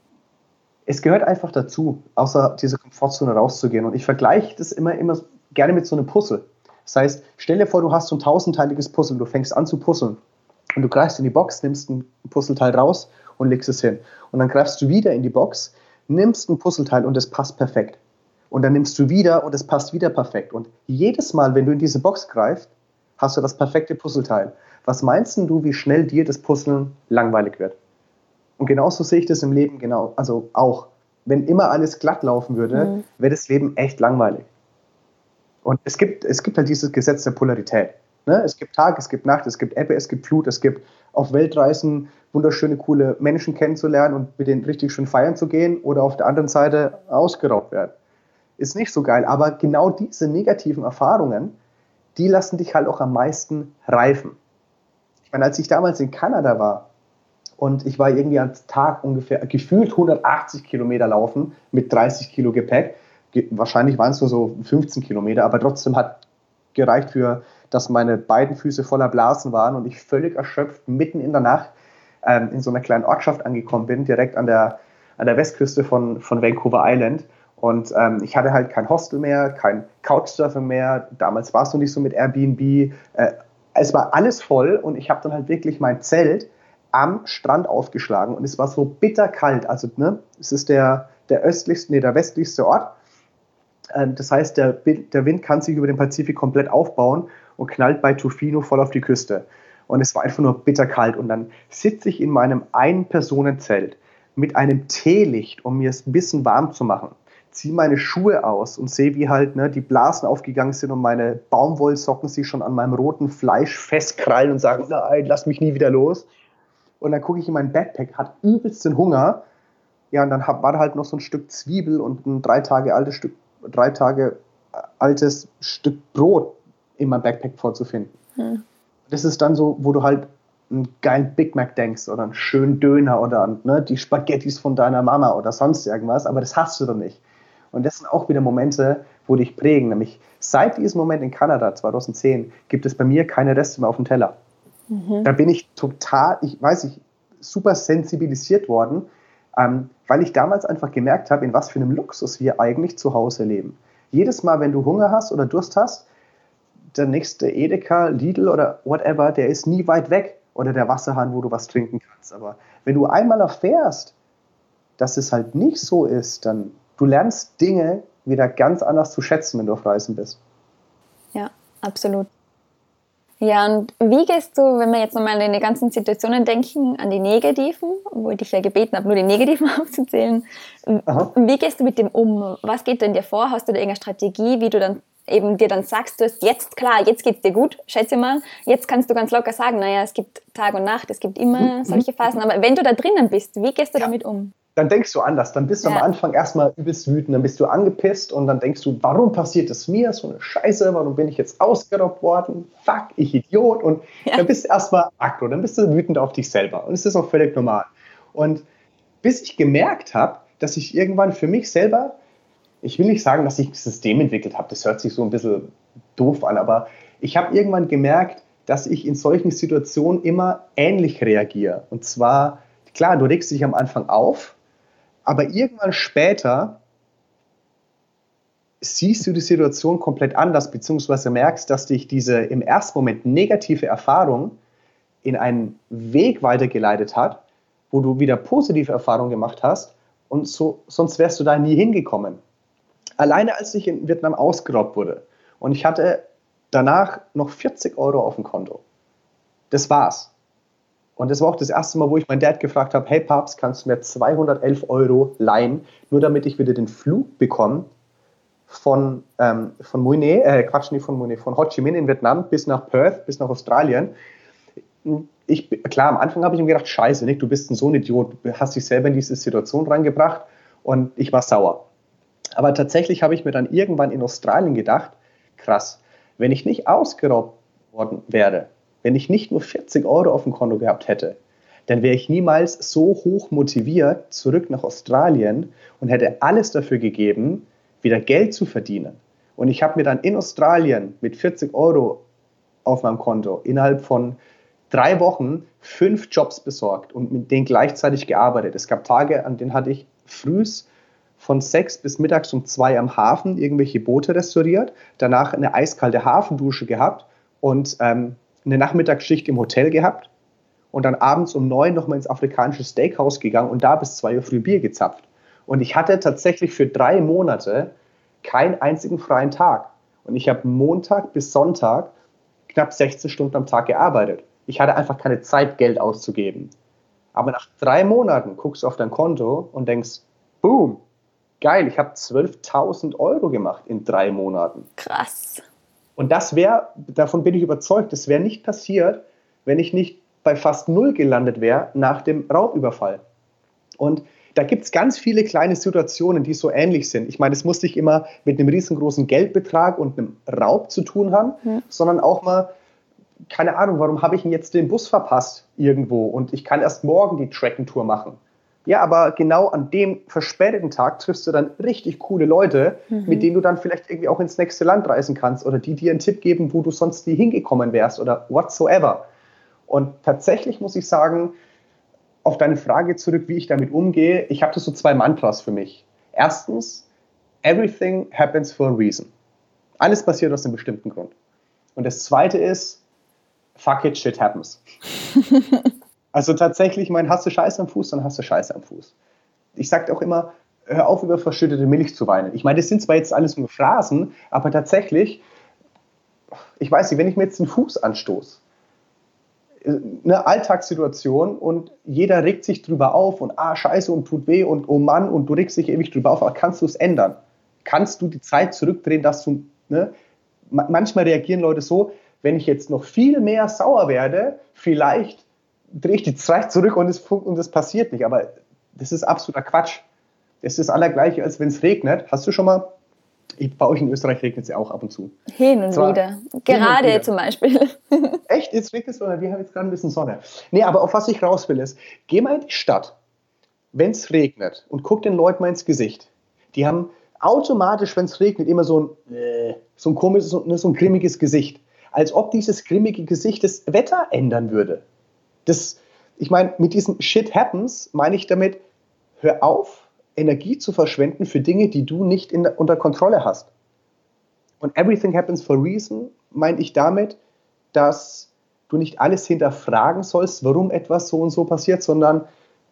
B: es gehört einfach dazu, außer dieser Komfortzone rauszugehen. Und ich vergleiche das immer, immer gerne mit so einem Puzzle. Das heißt, stell dir vor, du hast so ein tausendteiliges Puzzle, du fängst an zu puzzeln und du greifst in die Box, nimmst ein Puzzleteil raus und legst es hin. Und dann greifst du wieder in die Box, nimmst ein Puzzleteil und es passt perfekt. Und dann nimmst du wieder und es passt wieder perfekt. Und jedes Mal, wenn du in diese Box greifst, hast du das perfekte Puzzleteil. Was meinst du, wie schnell dir das Puzzeln langweilig wird? Und genauso sehe ich das im Leben genau, also auch. wenn immer alles glatt laufen würde, mhm. wäre das Leben echt langweilig. Und es gibt, es gibt halt dieses Gesetz der Polarität. Ne? Es gibt Tag, es gibt Nacht, es gibt Ebbe, es gibt Flut, es gibt auf Weltreisen wunderschöne, coole Menschen kennenzulernen und mit denen richtig schön feiern zu gehen oder auf der anderen Seite ausgeraubt werden. Ist nicht so geil, aber genau diese negativen Erfahrungen, die lassen dich halt auch am meisten reifen. Ich meine, als ich damals in Kanada war und ich war irgendwie am Tag ungefähr gefühlt hundertachtzig Kilometer laufen mit dreißig Kilo Gepäck, ge- wahrscheinlich waren es nur so fünfzehn Kilometer, aber trotzdem hat gereicht für, dass meine beiden Füße voller Blasen waren und ich völlig erschöpft mitten in der Nacht ähm, in so einer kleinen Ortschaft angekommen bin, direkt an der, an der Westküste von, von Vancouver Island. Und ähm, ich hatte halt kein Hostel mehr, kein Couchsurfing mehr. Damals war es noch nicht so mit Airbnb. Äh, es war alles voll und ich habe dann halt wirklich mein Zelt am Strand aufgeschlagen und es war so bitterkalt. Also ne, es ist der, der östlichste, nee, der westlichste Ort. Ähm, das heißt, der, der Wind kann sich über den Pazifik komplett aufbauen und knallt bei Tofino voll auf die Küste. Und es war einfach nur bitterkalt. Und dann sitze ich in meinem Ein-Personen-Zelt mit einem Teelicht, um mir es ein bisschen warm zu machen. Ziehe meine Schuhe aus und sehe, wie halt ne, die Blasen aufgegangen sind und meine Baumwollsocken sich schon an meinem roten Fleisch festkrallen und sagen, nein, lass mich nie wieder los. Und dann gucke ich in mein Backpack, hat übelst den Hunger. Ja, und dann hab, war da halt noch so ein Stück Zwiebel und ein drei Tage altes Stück, drei Tage altes Stück Brot in meinem Backpack vorzufinden. Hm. Das ist dann so, wo du halt einen geilen Big Mac denkst oder einen schönen Döner oder an, ne, die Spaghettis von deiner Mama oder sonst irgendwas, aber das hast du dann nicht. Und das sind auch wieder Momente, wo dich prägen. Nämlich seit diesem Moment in Kanada zwanzig zehn gibt es bei mir keine Reste mehr auf dem Teller. Mhm. Da bin ich total, ich weiß nicht, super sensibilisiert worden, ähm, weil ich damals einfach gemerkt habe, in was für einem Luxus wir eigentlich zu Hause leben. Jedes Mal, wenn du Hunger hast oder Durst hast, der nächste Edeka, Lidl oder whatever, der ist nie weit weg. Oder der Wasserhahn, wo du was trinken kannst. Aber wenn du einmal erfährst, dass es halt nicht so ist, dann du lernst Dinge wieder ganz anders zu schätzen, wenn du auf Reisen bist.
A: Ja, absolut. Ja, und wie gehst du, wenn wir jetzt nochmal an die ganzen Situationen denken, an die negativen, wo ich dich ja gebeten habe, nur die negativen aufzuzählen, Aha. Wie gehst du mit dem um? Was geht denn dir vor? Hast du da irgendeine Strategie, wie du dann eben dir dann sagst, du hast jetzt, klar, jetzt geht's dir gut, schätze mal, jetzt kannst du ganz locker sagen, naja, es gibt Tag und Nacht, es gibt immer mhm. solche Phasen, aber wenn du da drinnen bist, wie gehst du ja. damit um?
B: Dann denkst du anders, dann bist du ja. am Anfang erstmal übelst wütend, dann bist du angepisst und dann denkst du, warum passiert das mir, so eine Scheiße, warum bin ich jetzt ausgeraubt worden, fuck, ich Idiot und ja. dann bist du erstmal aggro, dann bist du wütend auf dich selber und es ist auch völlig normal. Und bis ich gemerkt habe, dass ich irgendwann für mich selber, ich will nicht sagen, dass ich ein System entwickelt habe, das hört sich so ein bisschen doof an, aber ich habe irgendwann gemerkt, dass ich in solchen Situationen immer ähnlich reagiere. Und zwar, klar, du regst dich am Anfang auf, aber irgendwann später siehst du die Situation komplett anders, beziehungsweise merkst, dass dich diese im ersten Moment negative Erfahrung in einen Weg weitergeleitet hat, wo du wieder positive Erfahrungen gemacht hast und so, sonst wärst du da nie hingekommen. Alleine als ich in Vietnam ausgeraubt wurde und ich hatte danach noch vierzig Euro auf dem Konto. Das war's. Und das war auch das erste Mal, wo ich meinen Dad gefragt habe, hey Papst, kannst du mir zweihundertelf Euro leihen, nur damit ich wieder den Flug bekomme von, ähm, von Mui Ne, äh, Quatsch, nicht von Mui Ne, von Ho Chi Minh in Vietnam bis nach Perth, bis nach Australien. Ich, klar, am Anfang habe ich mir gedacht, scheiße, Nick, du bist so ein Idiot, du hast dich selber in diese Situation reingebracht und ich war sauer. Aber tatsächlich habe ich mir dann irgendwann in Australien gedacht, krass, wenn ich nicht ausgeraubt worden wäre, wenn ich nicht nur vierzig Euro auf dem Konto gehabt hätte, dann wäre ich niemals so hoch motiviert zurück nach Australien und hätte alles dafür gegeben, wieder Geld zu verdienen. Und ich habe mir dann in Australien mit vierzig Euro auf meinem Konto innerhalb von drei Wochen fünf Jobs besorgt und mit denen gleichzeitig gearbeitet. Es gab Tage, an denen hatte ich frühs von sechs bis mittags um zwei am Hafen irgendwelche Boote restauriert, danach eine eiskalte Hafendusche gehabt und ähm, eine Nachmittagsschicht im Hotel gehabt und dann abends um neun nochmal ins afrikanische Steakhouse gegangen und da bis zwei Uhr früh Bier gezapft. Und ich hatte tatsächlich für drei Monate keinen einzigen freien Tag. Und ich habe Montag bis Sonntag knapp sechzehn Stunden am Tag gearbeitet. Ich hatte einfach keine Zeit, Geld auszugeben. Aber nach drei Monaten guckst du auf dein Konto und denkst, boom, geil, ich habe zwölftausend Euro gemacht in drei Monaten.
A: Krass.
B: Und das wäre, davon bin ich überzeugt, das wäre nicht passiert, wenn ich nicht bei fast null gelandet wäre nach dem Raubüberfall. Und da gibt es ganz viele kleine Situationen, die so ähnlich sind. Ich meine, es muss nicht immer mit einem riesengroßen Geldbetrag und einem Raub zu tun haben, mhm. sondern auch mal, keine Ahnung, warum habe ich denn jetzt den Bus verpasst irgendwo und ich kann erst morgen die Trekking-Tour machen. Ja, aber genau an dem verspäteten Tag triffst du dann richtig coole Leute, mhm. mit denen du dann vielleicht irgendwie auch ins nächste Land reisen kannst oder die dir einen Tipp geben, wo du sonst nie hingekommen wärst oder whatsoever. Und tatsächlich muss ich sagen, auf deine Frage zurück, wie ich damit umgehe, ich habe da so zwei Mantras für mich. Erstens, everything happens for a reason. Alles passiert aus einem bestimmten Grund. Und das zweite ist, fuck it, shit happens. Also tatsächlich, mein, hast du Scheiße am Fuß, dann hast du Scheiße am Fuß. Ich sage auch immer, hör auf, über verschüttete Milch zu weinen. Ich meine, das sind zwar jetzt alles nur Phrasen, aber tatsächlich, ich weiß nicht, wenn ich mir jetzt den Fuß anstoße, eine Alltagssituation und jeder regt sich drüber auf und ah, scheiße und tut weh und oh Mann und du regst dich ewig drüber auf, aber kannst du es ändern? Kannst du die Zeit zurückdrehen, dass du, ne? Manchmal reagieren Leute so, wenn ich jetzt noch viel mehr sauer werde, vielleicht drehe ich die Zeit zurück und es, und es passiert nicht, aber das ist absoluter Quatsch. Das ist das Allergleiche, als wenn es regnet. Hast du schon mal, bei euch in Österreich regnet es ja auch ab und zu.
A: Hin und Zwar, wieder. Gerade und wieder. Zum Beispiel.
B: Echt? Jetzt regnet es oder wir haben jetzt gerade ein bisschen Sonne. Nee, aber auf was ich raus will ist, geh mal in die Stadt, wenn es regnet und guck den Leuten mal ins Gesicht. Die haben automatisch, wenn es regnet, immer so ein, äh, so ein komisches, so, so ein grimmiges Gesicht. Als ob dieses grimmige Gesicht das Wetter ändern würde. Das, ich meine, mit diesem Shit happens meine ich damit, hör auf, Energie zu verschwenden für Dinge, die du nicht in, unter Kontrolle hast. Und everything happens for a reason meine ich damit, dass du nicht alles hinterfragen sollst, warum etwas so und so passiert, sondern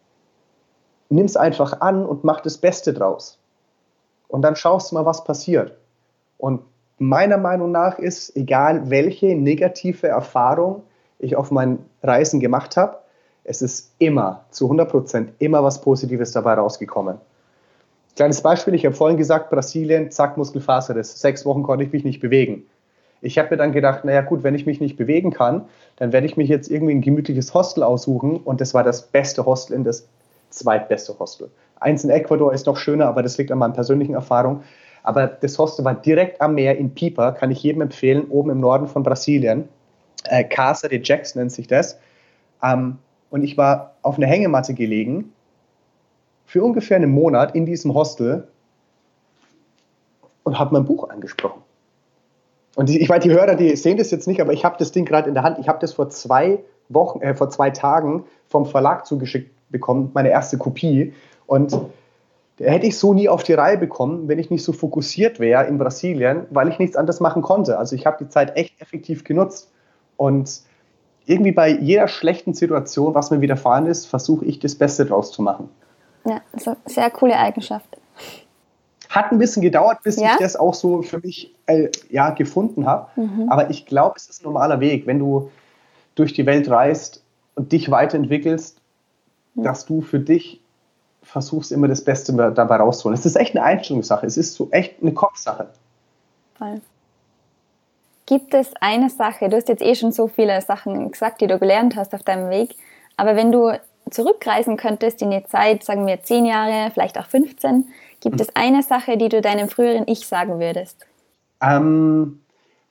B: nimm es einfach an und mach das Beste draus. Und dann schaust du mal, was passiert. Und meiner Meinung nach ist, egal welche negative Erfahrung ich auf meinen Reisen gemacht habe, es ist immer, zu hundert Prozent, immer was Positives dabei rausgekommen. Kleines Beispiel, ich habe vorhin gesagt, Brasilien, zack, Muskelfaserriss, sechs Wochen konnte ich mich nicht bewegen. Ich habe mir dann gedacht, naja gut, wenn ich mich nicht bewegen kann, dann werde ich mich jetzt irgendwie ein gemütliches Hostel aussuchen und das war das beste Hostel in das zweitbeste Hostel. Eins in Ecuador ist noch schöner, aber das liegt an meiner persönlichen Erfahrung. Aber das Hostel war direkt am Meer in Pipa, kann ich jedem empfehlen, oben im Norden von Brasilien. Äh, Casa de Jax nennt sich das. Ähm, und ich war auf einer Hängematte gelegen, für ungefähr einen Monat in diesem Hostel und habe mein Buch angesprochen. Und ich weiß, die Hörer, die sehen das jetzt nicht, aber ich habe das Ding gerade in der Hand. Ich habe das vor zwei Wochen, äh, vor zwei Tagen vom Verlag zugeschickt bekommen, meine erste Kopie. Und hätte ich so nie auf die Reihe bekommen, wenn ich nicht so fokussiert wäre in Brasilien, weil ich nichts anderes machen konnte. Also ich habe die Zeit echt effektiv genutzt. Und irgendwie bei jeder schlechten Situation, was mir widerfahren ist, versuche ich das Beste draus zu machen.
A: Ja, das ist eine sehr coole Eigenschaft.
B: Hat ein bisschen gedauert, bis
A: ja?
B: ich das auch so für mich äh, ja, gefunden habe. Mhm. Aber ich glaube, es ist ein normaler Weg, wenn du durch die Welt reist und dich weiterentwickelst, mhm. dass du für dich versuchst, immer das Beste dabei rauszuholen. Es ist echt eine Einstellungssache. Es ist so echt eine Kopfsache.
A: Voll. Gibt es eine Sache, du hast jetzt eh schon so viele Sachen gesagt, die du gelernt hast auf deinem Weg, aber wenn du zurückreisen könntest in die Zeit, sagen wir zehn Jahre, vielleicht auch fünfzehn, gibt mhm. es eine Sache, die du deinem früheren Ich sagen würdest?
B: Ähm,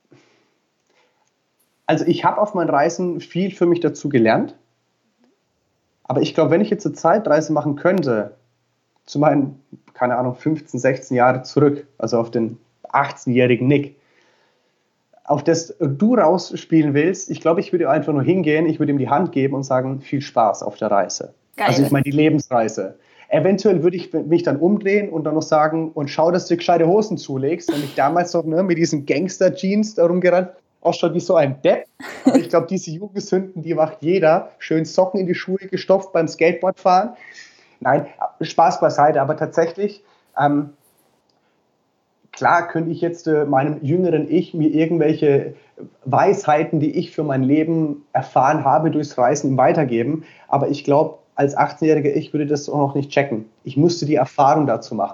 B: also ich habe auf meinen Reisen viel für mich dazu gelernt, aber ich glaube, wenn ich jetzt eine Zeitreise machen könnte, zu meinen, keine Ahnung, fünfzehn, sechzehn Jahre zurück, also auf den achtzehnjährigen Nick, auf das du rausspielen willst, ich glaube, ich würde einfach nur hingehen, ich würde ihm die Hand geben und sagen, viel Spaß auf der Reise. Geil. Also ich meine die Lebensreise. Eventuell würde ich mich dann umdrehen und dann noch sagen, und schau, dass du gescheite Hosen zulegst, wenn ich damals noch ne, mit diesen Gangster-Jeans da rumgerannt, ausschaut wie so ein Depp. Aber ich glaube, diese Jugendsünden, die macht jeder. Schön Socken in die Schuhe gestopft beim Skateboardfahren. Nein, Spaß beiseite, aber tatsächlich, ähm, klar könnte ich jetzt äh, meinem jüngeren Ich mir irgendwelche Weisheiten, die ich für mein Leben erfahren habe, durchs Reisen ihm weitergeben. Aber ich glaube, als achtzehnjähriger Ich würde das auch noch nicht checken. Ich musste die Erfahrung dazu machen.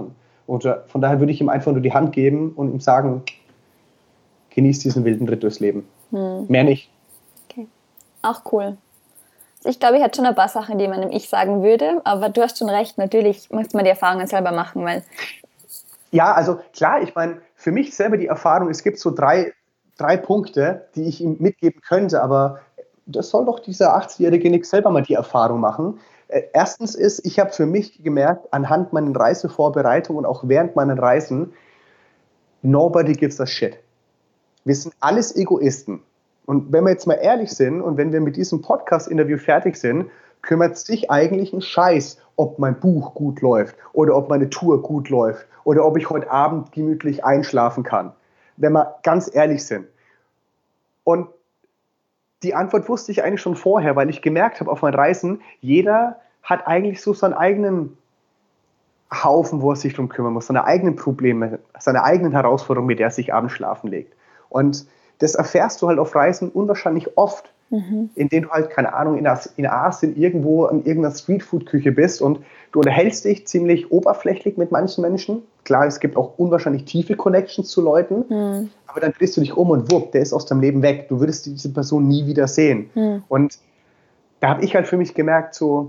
B: Und äh, von daher würde ich ihm einfach nur die Hand geben und ihm sagen, genieß diesen wilden Ritt durchs Leben. Hm. Mehr nicht.
A: Okay. Auch cool. Ich glaube, ich hätte schon ein paar Sachen, die man dem Ich sagen würde, aber du hast schon recht, natürlich muss man die Erfahrungen selber machen, weil...
B: Ja, also klar, ich meine, für mich selber die Erfahrung, es gibt so drei, drei Punkte, die ich ihm mitgeben könnte, aber das soll doch dieser achtzigjährige Nick selber mal die Erfahrung machen. Äh, erstens ist, ich habe für mich gemerkt, anhand meiner Reisevorbereitung und auch während meiner Reisen, nobody gives a shit. Wir sind alles Egoisten. Und wenn wir jetzt mal ehrlich sind und wenn wir mit diesem Podcast-Interview fertig sind, kümmert es dich eigentlich einen Scheiß, ob mein Buch gut läuft oder ob meine Tour gut läuft oder ob ich heute Abend gemütlich einschlafen kann. Wenn wir ganz ehrlich sind. Und die Antwort wusste ich eigentlich schon vorher, weil ich gemerkt habe auf meinen Reisen, jeder hat eigentlich so seinen eigenen Haufen, wo er sich drum kümmern muss, seine eigenen Probleme, seine eigenen Herausforderungen, mit der er sich abends schlafen legt. Und das erfährst du halt auf Reisen unwahrscheinlich oft, mhm. indem du halt, keine Ahnung, in, As- in Asien irgendwo in irgendeiner Streetfood-Küche bist und du unterhältst dich ziemlich oberflächlich mit manchen Menschen. Klar, es gibt auch unwahrscheinlich tiefe Connections zu Leuten, mhm. aber dann drehst du dich um und wupp, der ist aus deinem Leben weg. Du würdest diese Person nie wieder sehen. Mhm. Und da habe ich halt für mich gemerkt, so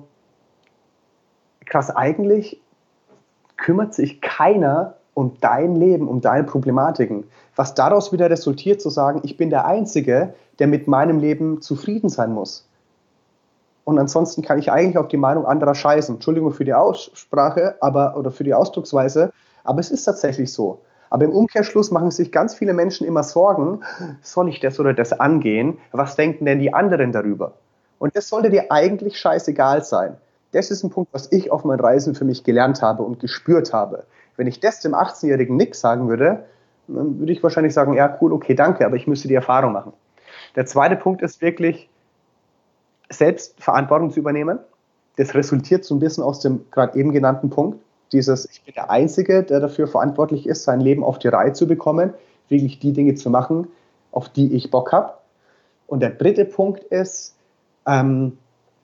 B: krass, eigentlich kümmert sich keiner um dein Leben, um deine Problematiken. Was daraus wieder resultiert, zu sagen, ich bin der Einzige, der mit meinem Leben zufrieden sein muss. Und ansonsten kann ich eigentlich auf die Meinung anderer scheißen. Entschuldigung für die Aussprache aber, oder für die Ausdrucksweise, aber es ist tatsächlich so. Aber im Umkehrschluss machen sich ganz viele Menschen immer Sorgen, soll ich das oder das angehen? Was denken denn die anderen darüber? Und das sollte dir eigentlich scheißegal sein. Das ist ein Punkt, was ich auf meinen Reisen für mich gelernt habe und gespürt habe. Wenn ich das dem achtzehnjährigen Nick sagen würde, dann würde ich wahrscheinlich sagen, ja cool, okay, danke, aber ich müsste die Erfahrung machen. Der zweite Punkt ist wirklich, selbst Verantwortung zu übernehmen. Das resultiert so ein bisschen aus dem gerade eben genannten Punkt. Dieses, ich bin der Einzige, der dafür verantwortlich ist, sein Leben auf die Reihe zu bekommen, wirklich die Dinge zu machen, auf die ich Bock habe. Und der dritte Punkt ist, ähm,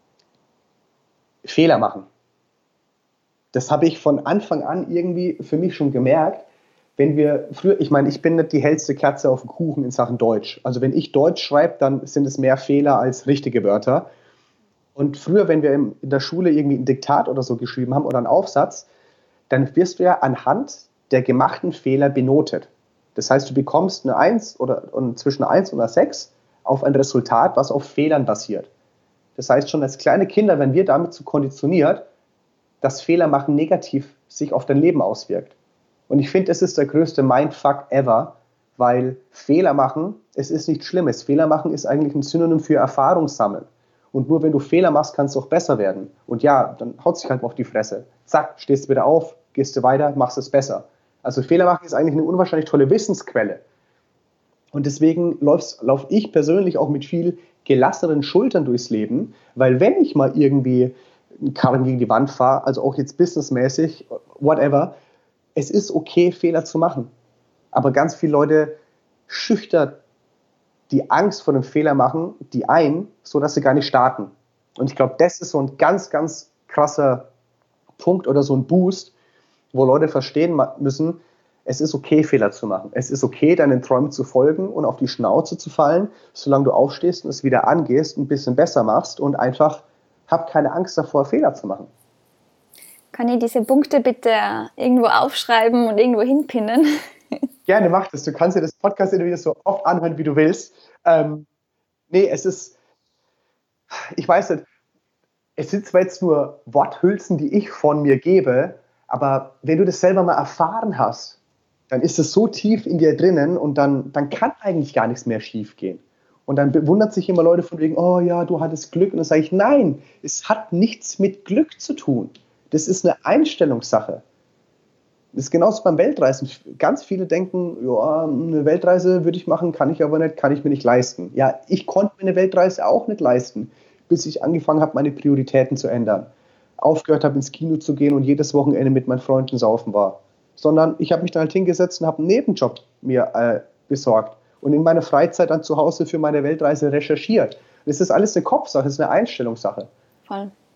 B: Fehler machen. Das habe ich von Anfang an irgendwie für mich schon gemerkt, wenn wir früher, ich meine, ich bin nicht die hellste Kerze auf dem Kuchen in Sachen Deutsch. Also wenn ich Deutsch schreibe, dann sind es mehr Fehler als richtige Wörter. Und früher, wenn wir in der Schule irgendwie ein Diktat oder so geschrieben haben oder einen Aufsatz, dann wirst du ja anhand der gemachten Fehler benotet. Das heißt, du bekommst eine eins oder und zwischen eins und einer sechs auf ein Resultat, was auf Fehlern basiert. Das heißt, schon als kleine Kinder, wenn wir damit so konditioniert, dass Fehler machen negativ sich auf dein Leben auswirkt. Und ich finde, es ist der größte Mindfuck ever, weil Fehler machen, es ist nichts Schlimmes. Fehler machen ist eigentlich ein Synonym für Erfahrung sammeln. Und nur wenn du Fehler machst, kannst du auch besser werden. Und ja, dann haut sich halt mal auf die Fresse. Zack, stehst du wieder auf, gehst du weiter, machst es besser. Also Fehler machen ist eigentlich eine unwahrscheinlich tolle Wissensquelle. Und deswegen laufe ich persönlich auch mit viel gelassenen Schultern durchs Leben, weil wenn ich mal irgendwie einen Karren gegen die Wand fahre, also auch jetzt businessmäßig, whatever, es ist okay, Fehler zu machen. Aber ganz viele Leute schüchtern die Angst vor dem Fehler machen, die ein, sodass sie gar nicht starten. Und ich glaube, das ist so ein ganz, ganz krasser Punkt oder so ein Boost, wo Leute verstehen müssen, es ist okay, Fehler zu machen. Es ist okay, deinen Träumen zu folgen und auf die Schnauze zu fallen, solange du aufstehst und es wieder angehst, ein bisschen besser machst und einfach hab keine Angst davor, Fehler zu machen.
A: Kann ich diese Punkte bitte irgendwo aufschreiben und irgendwo hinpinnen?
B: Gerne, mach das. Du kannst dir das Podcast-Interview so oft anhören, wie du willst. Ähm, nee, es ist, ich weiß nicht, es sind zwar jetzt nur Worthülsen, die ich von mir gebe, aber wenn du das selber mal erfahren hast, dann ist es so tief in dir drinnen und dann, dann kann eigentlich gar nichts mehr schief gehen. Und dann bewundert sich immer Leute von wegen, oh ja, du hattest Glück. Und dann sage ich, nein, es hat nichts mit Glück zu tun. Das ist eine Einstellungssache. Das ist genauso beim Weltreisen. Ganz viele denken, ja, eine Weltreise würde ich machen, kann ich aber nicht, kann ich mir nicht leisten. Ja, ich konnte mir eine Weltreise auch nicht leisten, bis ich angefangen habe, meine Prioritäten zu ändern. Aufgehört habe, ins Kino zu gehen und jedes Wochenende mit meinen Freunden saufen war. Sondern ich habe mich dann halt hingesetzt und habe einen Nebenjob mir äh, besorgt und in meiner Freizeit dann zu Hause für meine Weltreise recherchiert. Das ist alles eine Kopfsache, das ist eine Einstellungssache.
A: Voll.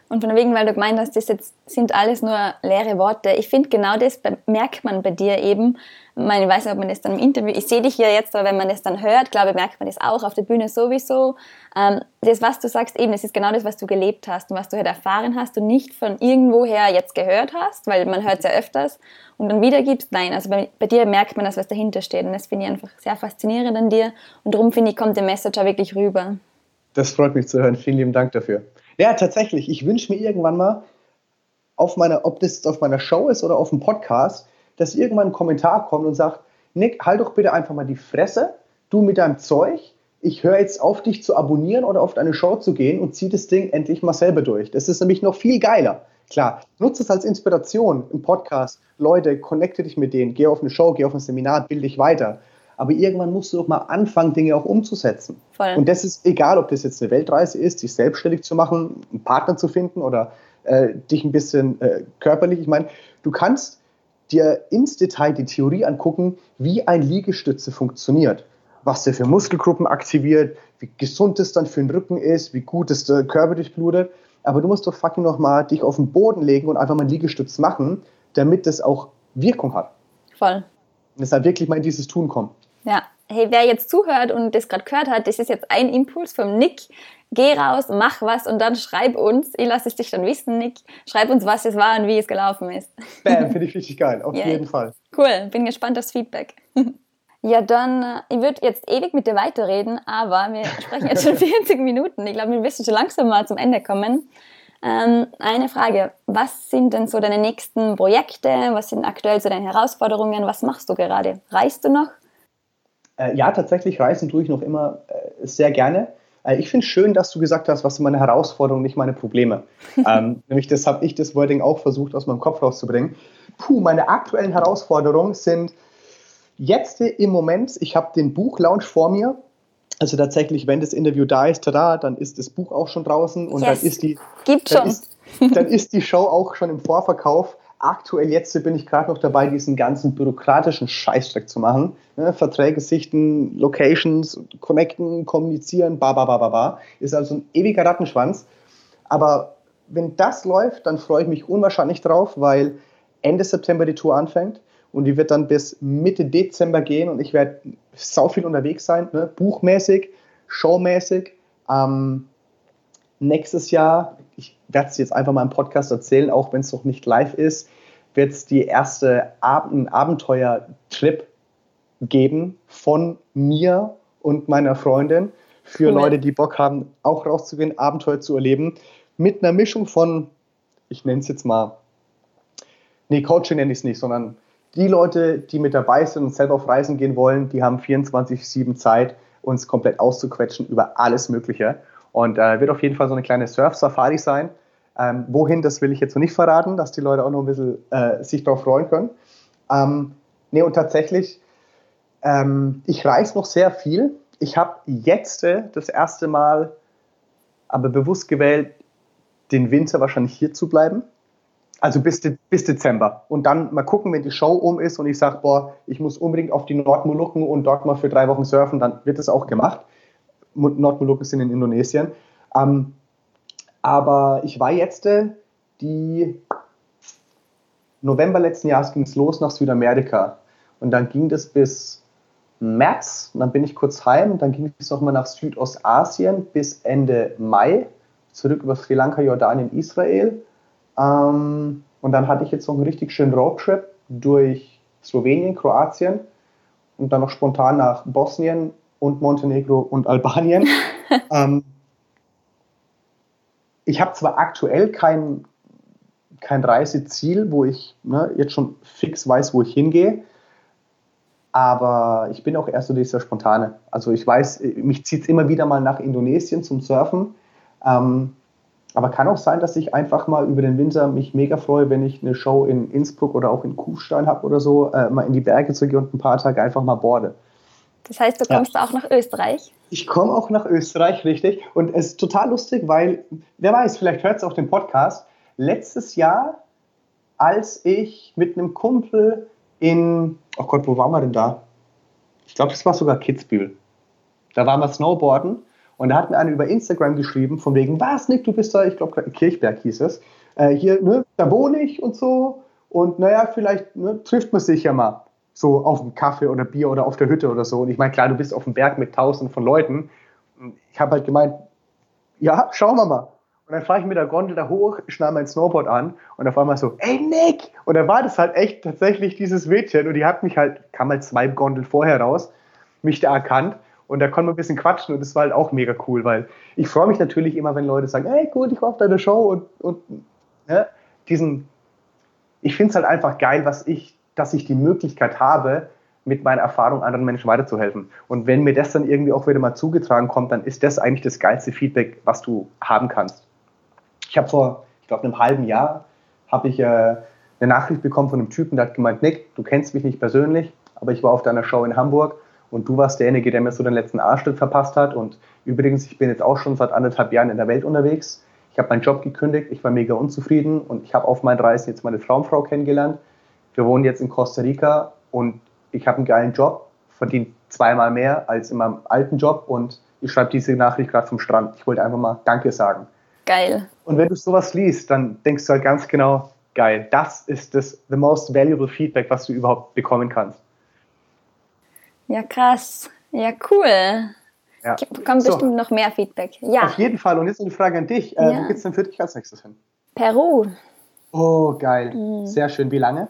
A: Und von wegen, weil du gemeint hast, das jetzt sind alles nur leere Worte. Ich finde, genau das merkt man bei dir eben. Ich meine, ich weiß nicht, ob man das dann im Interview, ich sehe dich ja jetzt, aber wenn man das dann hört, glaube ich, merkt man das auch auf der Bühne sowieso. Ähm, das, was du sagst, eben, das ist genau das, was du gelebt hast und was du halt erfahren hast und nicht von irgendwoher jetzt gehört hast, weil man hört es ja öfters und dann wiedergibst. Nein, also bei, bei dir merkt man das, was dahinter steht und das finde ich einfach sehr faszinierend an dir und darum finde ich, kommt der Message auch wirklich rüber.
B: Das freut mich zu hören. Vielen lieben Dank dafür. Ja, tatsächlich. Ich wünsche mir irgendwann mal, auf meiner, ob das auf meiner Show ist oder auf dem Podcast, dass irgendwann ein Kommentar kommt und sagt, Nick, halt doch bitte einfach mal die Fresse, du mit deinem Zeug, ich höre jetzt auf, dich zu abonnieren oder auf deine Show zu gehen und zieh das Ding endlich mal selber durch. Das ist nämlich noch viel geiler. Klar, nutze es als Inspiration im Podcast. Leute, connecte dich mit denen, geh auf eine Show, geh auf ein Seminar, bilde dich weiter. Aber irgendwann musst du doch mal anfangen, Dinge auch umzusetzen.
A: Voll.
B: Und das ist egal, ob das jetzt eine Weltreise ist, dich selbstständig zu machen, einen Partner zu finden oder äh, dich ein bisschen äh, körperlich. Ich meine, du kannst dir ins Detail die Theorie angucken, wie ein Liegestütze funktioniert. Was der für Muskelgruppen aktiviert, wie gesund es dann für den Rücken ist, wie gut es der Körper durchblutet. Aber du musst doch fucking nochmal dich auf den Boden legen und einfach mal einen Liegestütz machen, damit das auch Wirkung hat.
A: Voll.
B: Und es halt wirklich mal in dieses Tun kommt.
A: Ja, hey, wer jetzt zuhört und das gerade gehört hat, das ist jetzt ein Impuls vom Nick. Geh raus, mach was und dann schreib uns. Ich lasse es dich dann wissen, Nick. Schreib uns, was es war und wie es gelaufen ist.
B: Bam, finde ich richtig geil, auf
A: yeah.
B: jeden Fall.
A: Cool, bin gespannt aufs Feedback. Ja, dann, ich würde jetzt ewig mit dir weiterreden, aber wir sprechen jetzt schon vierzig Minuten. Ich glaube, wir müssen schon langsam mal zum Ende kommen. Ähm, eine Frage, was sind denn so deine nächsten Projekte? Was sind aktuell so deine Herausforderungen? Was machst du gerade? Reist du noch?
B: Äh, ja, tatsächlich reisen tue ich noch immer äh, sehr gerne. Äh, ich finde es schön, dass du gesagt hast, was sind meine Herausforderungen, nicht meine Probleme. ähm, nämlich das habe ich das Wording auch versucht, aus meinem Kopf rauszubringen. Puh, meine aktuellen Herausforderungen sind jetzt im Moment, ich habe den Buchlaunch vor mir. Also tatsächlich, wenn das Interview da ist, tada, dann ist das Buch auch schon draußen und
A: yes.
B: dann ist die
A: Gibt
B: dann
A: schon.
B: Ist, dann ist die Show auch schon im Vorverkauf. Aktuell jetzt bin ich gerade noch dabei, diesen ganzen bürokratischen Scheißdreck zu machen. Ne, Verträge sichten, Locations, connecten, kommunizieren, ba, ba, ba, ba, ba. Ist also ein ewiger Rattenschwanz. Aber wenn das läuft, dann freue ich mich unwahrscheinlich drauf, weil Ende September die Tour anfängt und die wird dann bis Mitte Dezember gehen und ich werde sau viel unterwegs sein, ne? Buchmäßig, showmäßig. Ähm, nächstes Jahr, ich werde es jetzt einfach mal im Podcast erzählen, auch wenn es noch nicht live ist, wird es die erste Ab- Abenteuer-Trip geben von mir und meiner Freundin für cool. Leute, die Bock haben, auch rauszugehen, Abenteuer zu erleben, mit einer Mischung von, ich nenne es jetzt mal, nee, Coaching nenne ich es nicht, sondern die Leute, die mit dabei sind und selber auf Reisen gehen wollen, die haben vierundzwanzig sieben Zeit, uns komplett auszuquetschen über alles Mögliche. Und äh, wird auf jeden Fall so eine kleine Surf-Safari sein. Ähm, wohin, das will ich jetzt noch nicht verraten, dass die Leute auch noch ein bisschen äh, sich darauf freuen können. Ähm, nee, und tatsächlich, ähm, ich reise noch sehr viel. Ich habe jetzt äh, das erste Mal aber bewusst gewählt, den Winter wahrscheinlich hier zu bleiben. Also bis, de- bis Dezember. Und dann mal gucken, wenn die Show um ist und ich sage, boah, ich muss unbedingt auf die Nordmolukken und dort mal für drei Wochen surfen, dann wird das auch gemacht. Nordmolukken sind in Indonesien. Ähm, aber ich war jetzt, äh, die November letzten Jahres ging es los nach Südamerika. Und dann ging das bis März. Und dann bin ich kurz heim. Dann ging es nochmal nach Südostasien bis Ende Mai. Zurück über Sri Lanka, Jordanien, Israel. Ähm, und dann hatte ich jetzt noch einen richtig schönen Roadtrip durch Slowenien, Kroatien und dann noch spontan nach Bosnien und Montenegro und Albanien. ähm, ich habe zwar aktuell kein, kein Reiseziel, wo ich ne, jetzt schon fix weiß, wo ich hingehe, aber ich bin auch erst so dieser Spontane. Also ich weiß, mich zieht es immer wieder mal nach Indonesien zum Surfen. Ähm, aber kann auch sein, dass ich einfach mal über den Winter mich mega freue, wenn ich eine Show in Innsbruck oder auch in Kufstein habe oder so, äh, mal in die Berge zu gehen und ein paar Tage einfach mal boarde.
A: Das heißt, du kommst ja. auch nach Österreich?
B: Ich komme auch nach Österreich, richtig. Und es ist total lustig, weil, wer weiß, vielleicht hört es auch den Podcast. Letztes Jahr, als ich mit einem Kumpel in, oh Gott, wo waren wir denn da? Ich glaube, das war sogar Kitzbühel. Da waren wir Snowboarden Und da hat mir einer über Instagram geschrieben, von wegen, was, Nick, du bist da, ich glaube, Kirchberg hieß es, äh, hier, ne, da wohne ich und so. Und naja, vielleicht ne, trifft man sich ja mal so auf einen Kaffee oder Bier oder auf der Hütte oder so. Und ich meine, klar, du bist auf dem Berg mit tausenden von Leuten. Und ich habe halt gemeint, ja, schauen wir mal. Und dann fahre ich mit der Gondel da hoch, schnalle mein Snowboard an und auf einmal so, ey Nick! Und dann war das halt echt tatsächlich dieses Mädchen und die hat mich halt, kam halt zwei Gondeln vorher raus, mich da erkannt und da konnten wir ein bisschen quatschen und das war halt auch mega cool, weil ich freue mich natürlich immer, wenn Leute sagen, ey gut, ich war auf deiner Show und, und ne, diesen, ich finde es halt einfach geil, was ich, dass ich die Möglichkeit habe, mit meiner Erfahrung anderen Menschen weiterzuhelfen. Und wenn mir das dann irgendwie auch wieder mal zugetragen kommt, dann ist das eigentlich das geilste Feedback, was du haben kannst. Ich habe vor, ich glaube, einem halben Jahr habe ich äh, eine Nachricht bekommen von einem Typen, der hat gemeint, Nick, du kennst mich nicht persönlich, aber ich war auf deiner Show in Hamburg und du warst derjenige, der mir so den letzten Arschtritt verpasst hat. Und übrigens, ich bin jetzt auch schon seit anderthalb Jahren in der Welt unterwegs. Ich habe meinen Job gekündigt, ich war mega unzufrieden und ich habe auf meinen Reisen jetzt meine Traumfrau kennengelernt. Wir wohnen jetzt in Costa Rica und ich habe einen geilen Job, verdiene zweimal mehr als in meinem alten Job und ich schreibe diese Nachricht gerade vom Strand. Ich wollte einfach mal Danke sagen.
A: Geil.
B: Und wenn du sowas liest, dann denkst du halt ganz genau, geil, das ist das the most valuable Feedback, was du überhaupt bekommen kannst.
A: Ja, krass. Ja, cool.
B: Ja.
A: Ich bekomme
B: So.
A: bestimmt noch mehr Feedback. Ja.
B: Auf jeden Fall. Und jetzt eine Frage an dich. Äh,
A: Ja.
B: Wo geht's denn für dich als nächstes hin?
A: Peru.
B: Oh, geil.
A: Mhm.
B: Sehr schön. Wie lange?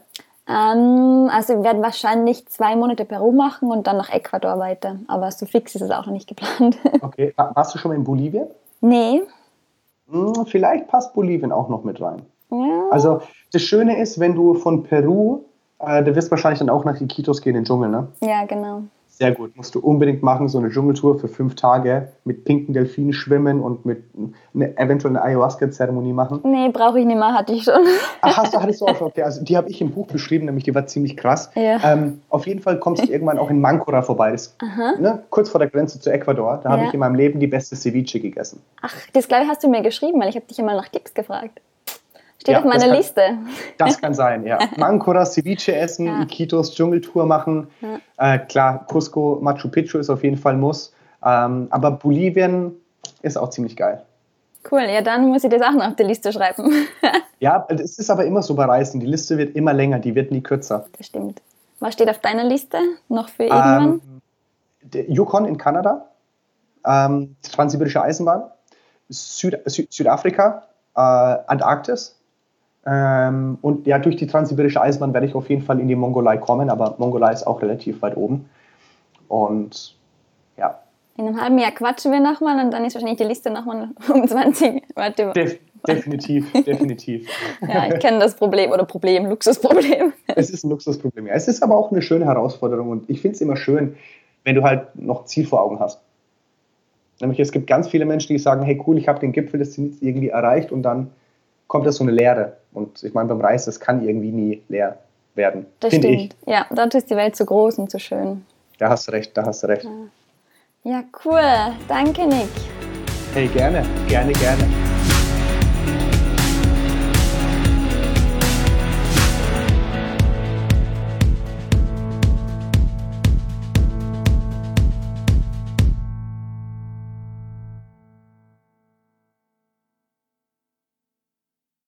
A: Ähm, also wir werden wahrscheinlich zwei Monate Peru machen und dann nach Ecuador weiter. Aber so fix ist es auch noch nicht geplant.
B: Okay. War- Warst du schon mal in Bolivien?
A: Nee.
B: Hm, vielleicht passt Bolivien auch noch mit rein.
A: Ja.
B: Also das Schöne ist, wenn du von Peru, äh, du wirst wahrscheinlich dann auch nach Iquitos gehen, in den Dschungel, ne?
A: Ja, genau.
B: Sehr gut. Musst du unbedingt machen, so eine Dschungeltour für fünf Tage mit pinken Delfinen schwimmen und mit eine, eventuell eine Ayahuasca-Zeremonie machen.
A: Nee, brauche ich nicht mehr, hatte ich schon.
B: Ach, hast du, hattest du auch schon? Okay, also die habe ich im Buch beschrieben, nämlich die war ziemlich krass.
A: Ja.
B: Ähm, auf jeden Fall kommst du irgendwann auch in Mancora vorbei, das, ne, kurz vor der Grenze zu Ecuador. Da habe
A: Ja.
B: ich in meinem Leben die beste Ceviche gegessen.
A: Ach, das glaube ich hast du mir geschrieben, weil ich habe dich immer nach Tipps gefragt. Steht
B: Ja,
A: auf meiner
B: das kann-
A: Liste.
B: Das kann sein, ja. Mancora, Ceviche essen,
A: Ja.
B: Iquitos, Dschungeltour machen. Äh, klar, Cusco, Machu Picchu ist auf jeden Fall ein Muss. Ähm, aber Bolivien ist auch ziemlich geil.
A: Cool, ja, dann muss ich das auch noch auf die Liste schreiben.
B: Ja, es ist aber immer so bei Reisen. Die Liste wird immer länger, die wird nie kürzer.
A: Das stimmt. Was steht auf deiner Liste noch für irgendwann?
B: Ähm, der Yukon in Kanada, ähm, die Transsibirische Eisenbahn, Süd, Sü Südafrika, äh, Antarktis. Ähm, und ja, durch die Transsibirische Eisenbahn werde ich auf jeden Fall in die Mongolei kommen, aber Mongolei ist auch relativ weit oben. Und ja,
A: In einem halben Jahr quatschen wir nochmal und dann ist wahrscheinlich die Liste nochmal um zwanzig. Warte,
B: def definitiv, definitiv.
A: ja, ich kenne das Problem oder Problem, Luxusproblem.
B: Es ist ein Luxusproblem. Ja. Es ist aber auch eine schöne Herausforderung und ich finde es immer schön, wenn du halt noch ein Ziel vor Augen hast. Nämlich es gibt ganz viele Menschen, die sagen, hey cool, ich habe den Gipfel des Ziels irgendwie erreicht und dann kommt da so eine Leere. Und ich meine, beim Reisen, das kann irgendwie nie leer werden.
A: Das
B: Finde
A: stimmt.
B: ich.
A: Ja, dort ist die Welt so groß und so schön.
B: Da hast du recht, da hast du recht.
A: Ja, cool. Danke, Nick.
B: Hey, gerne, gerne, gerne.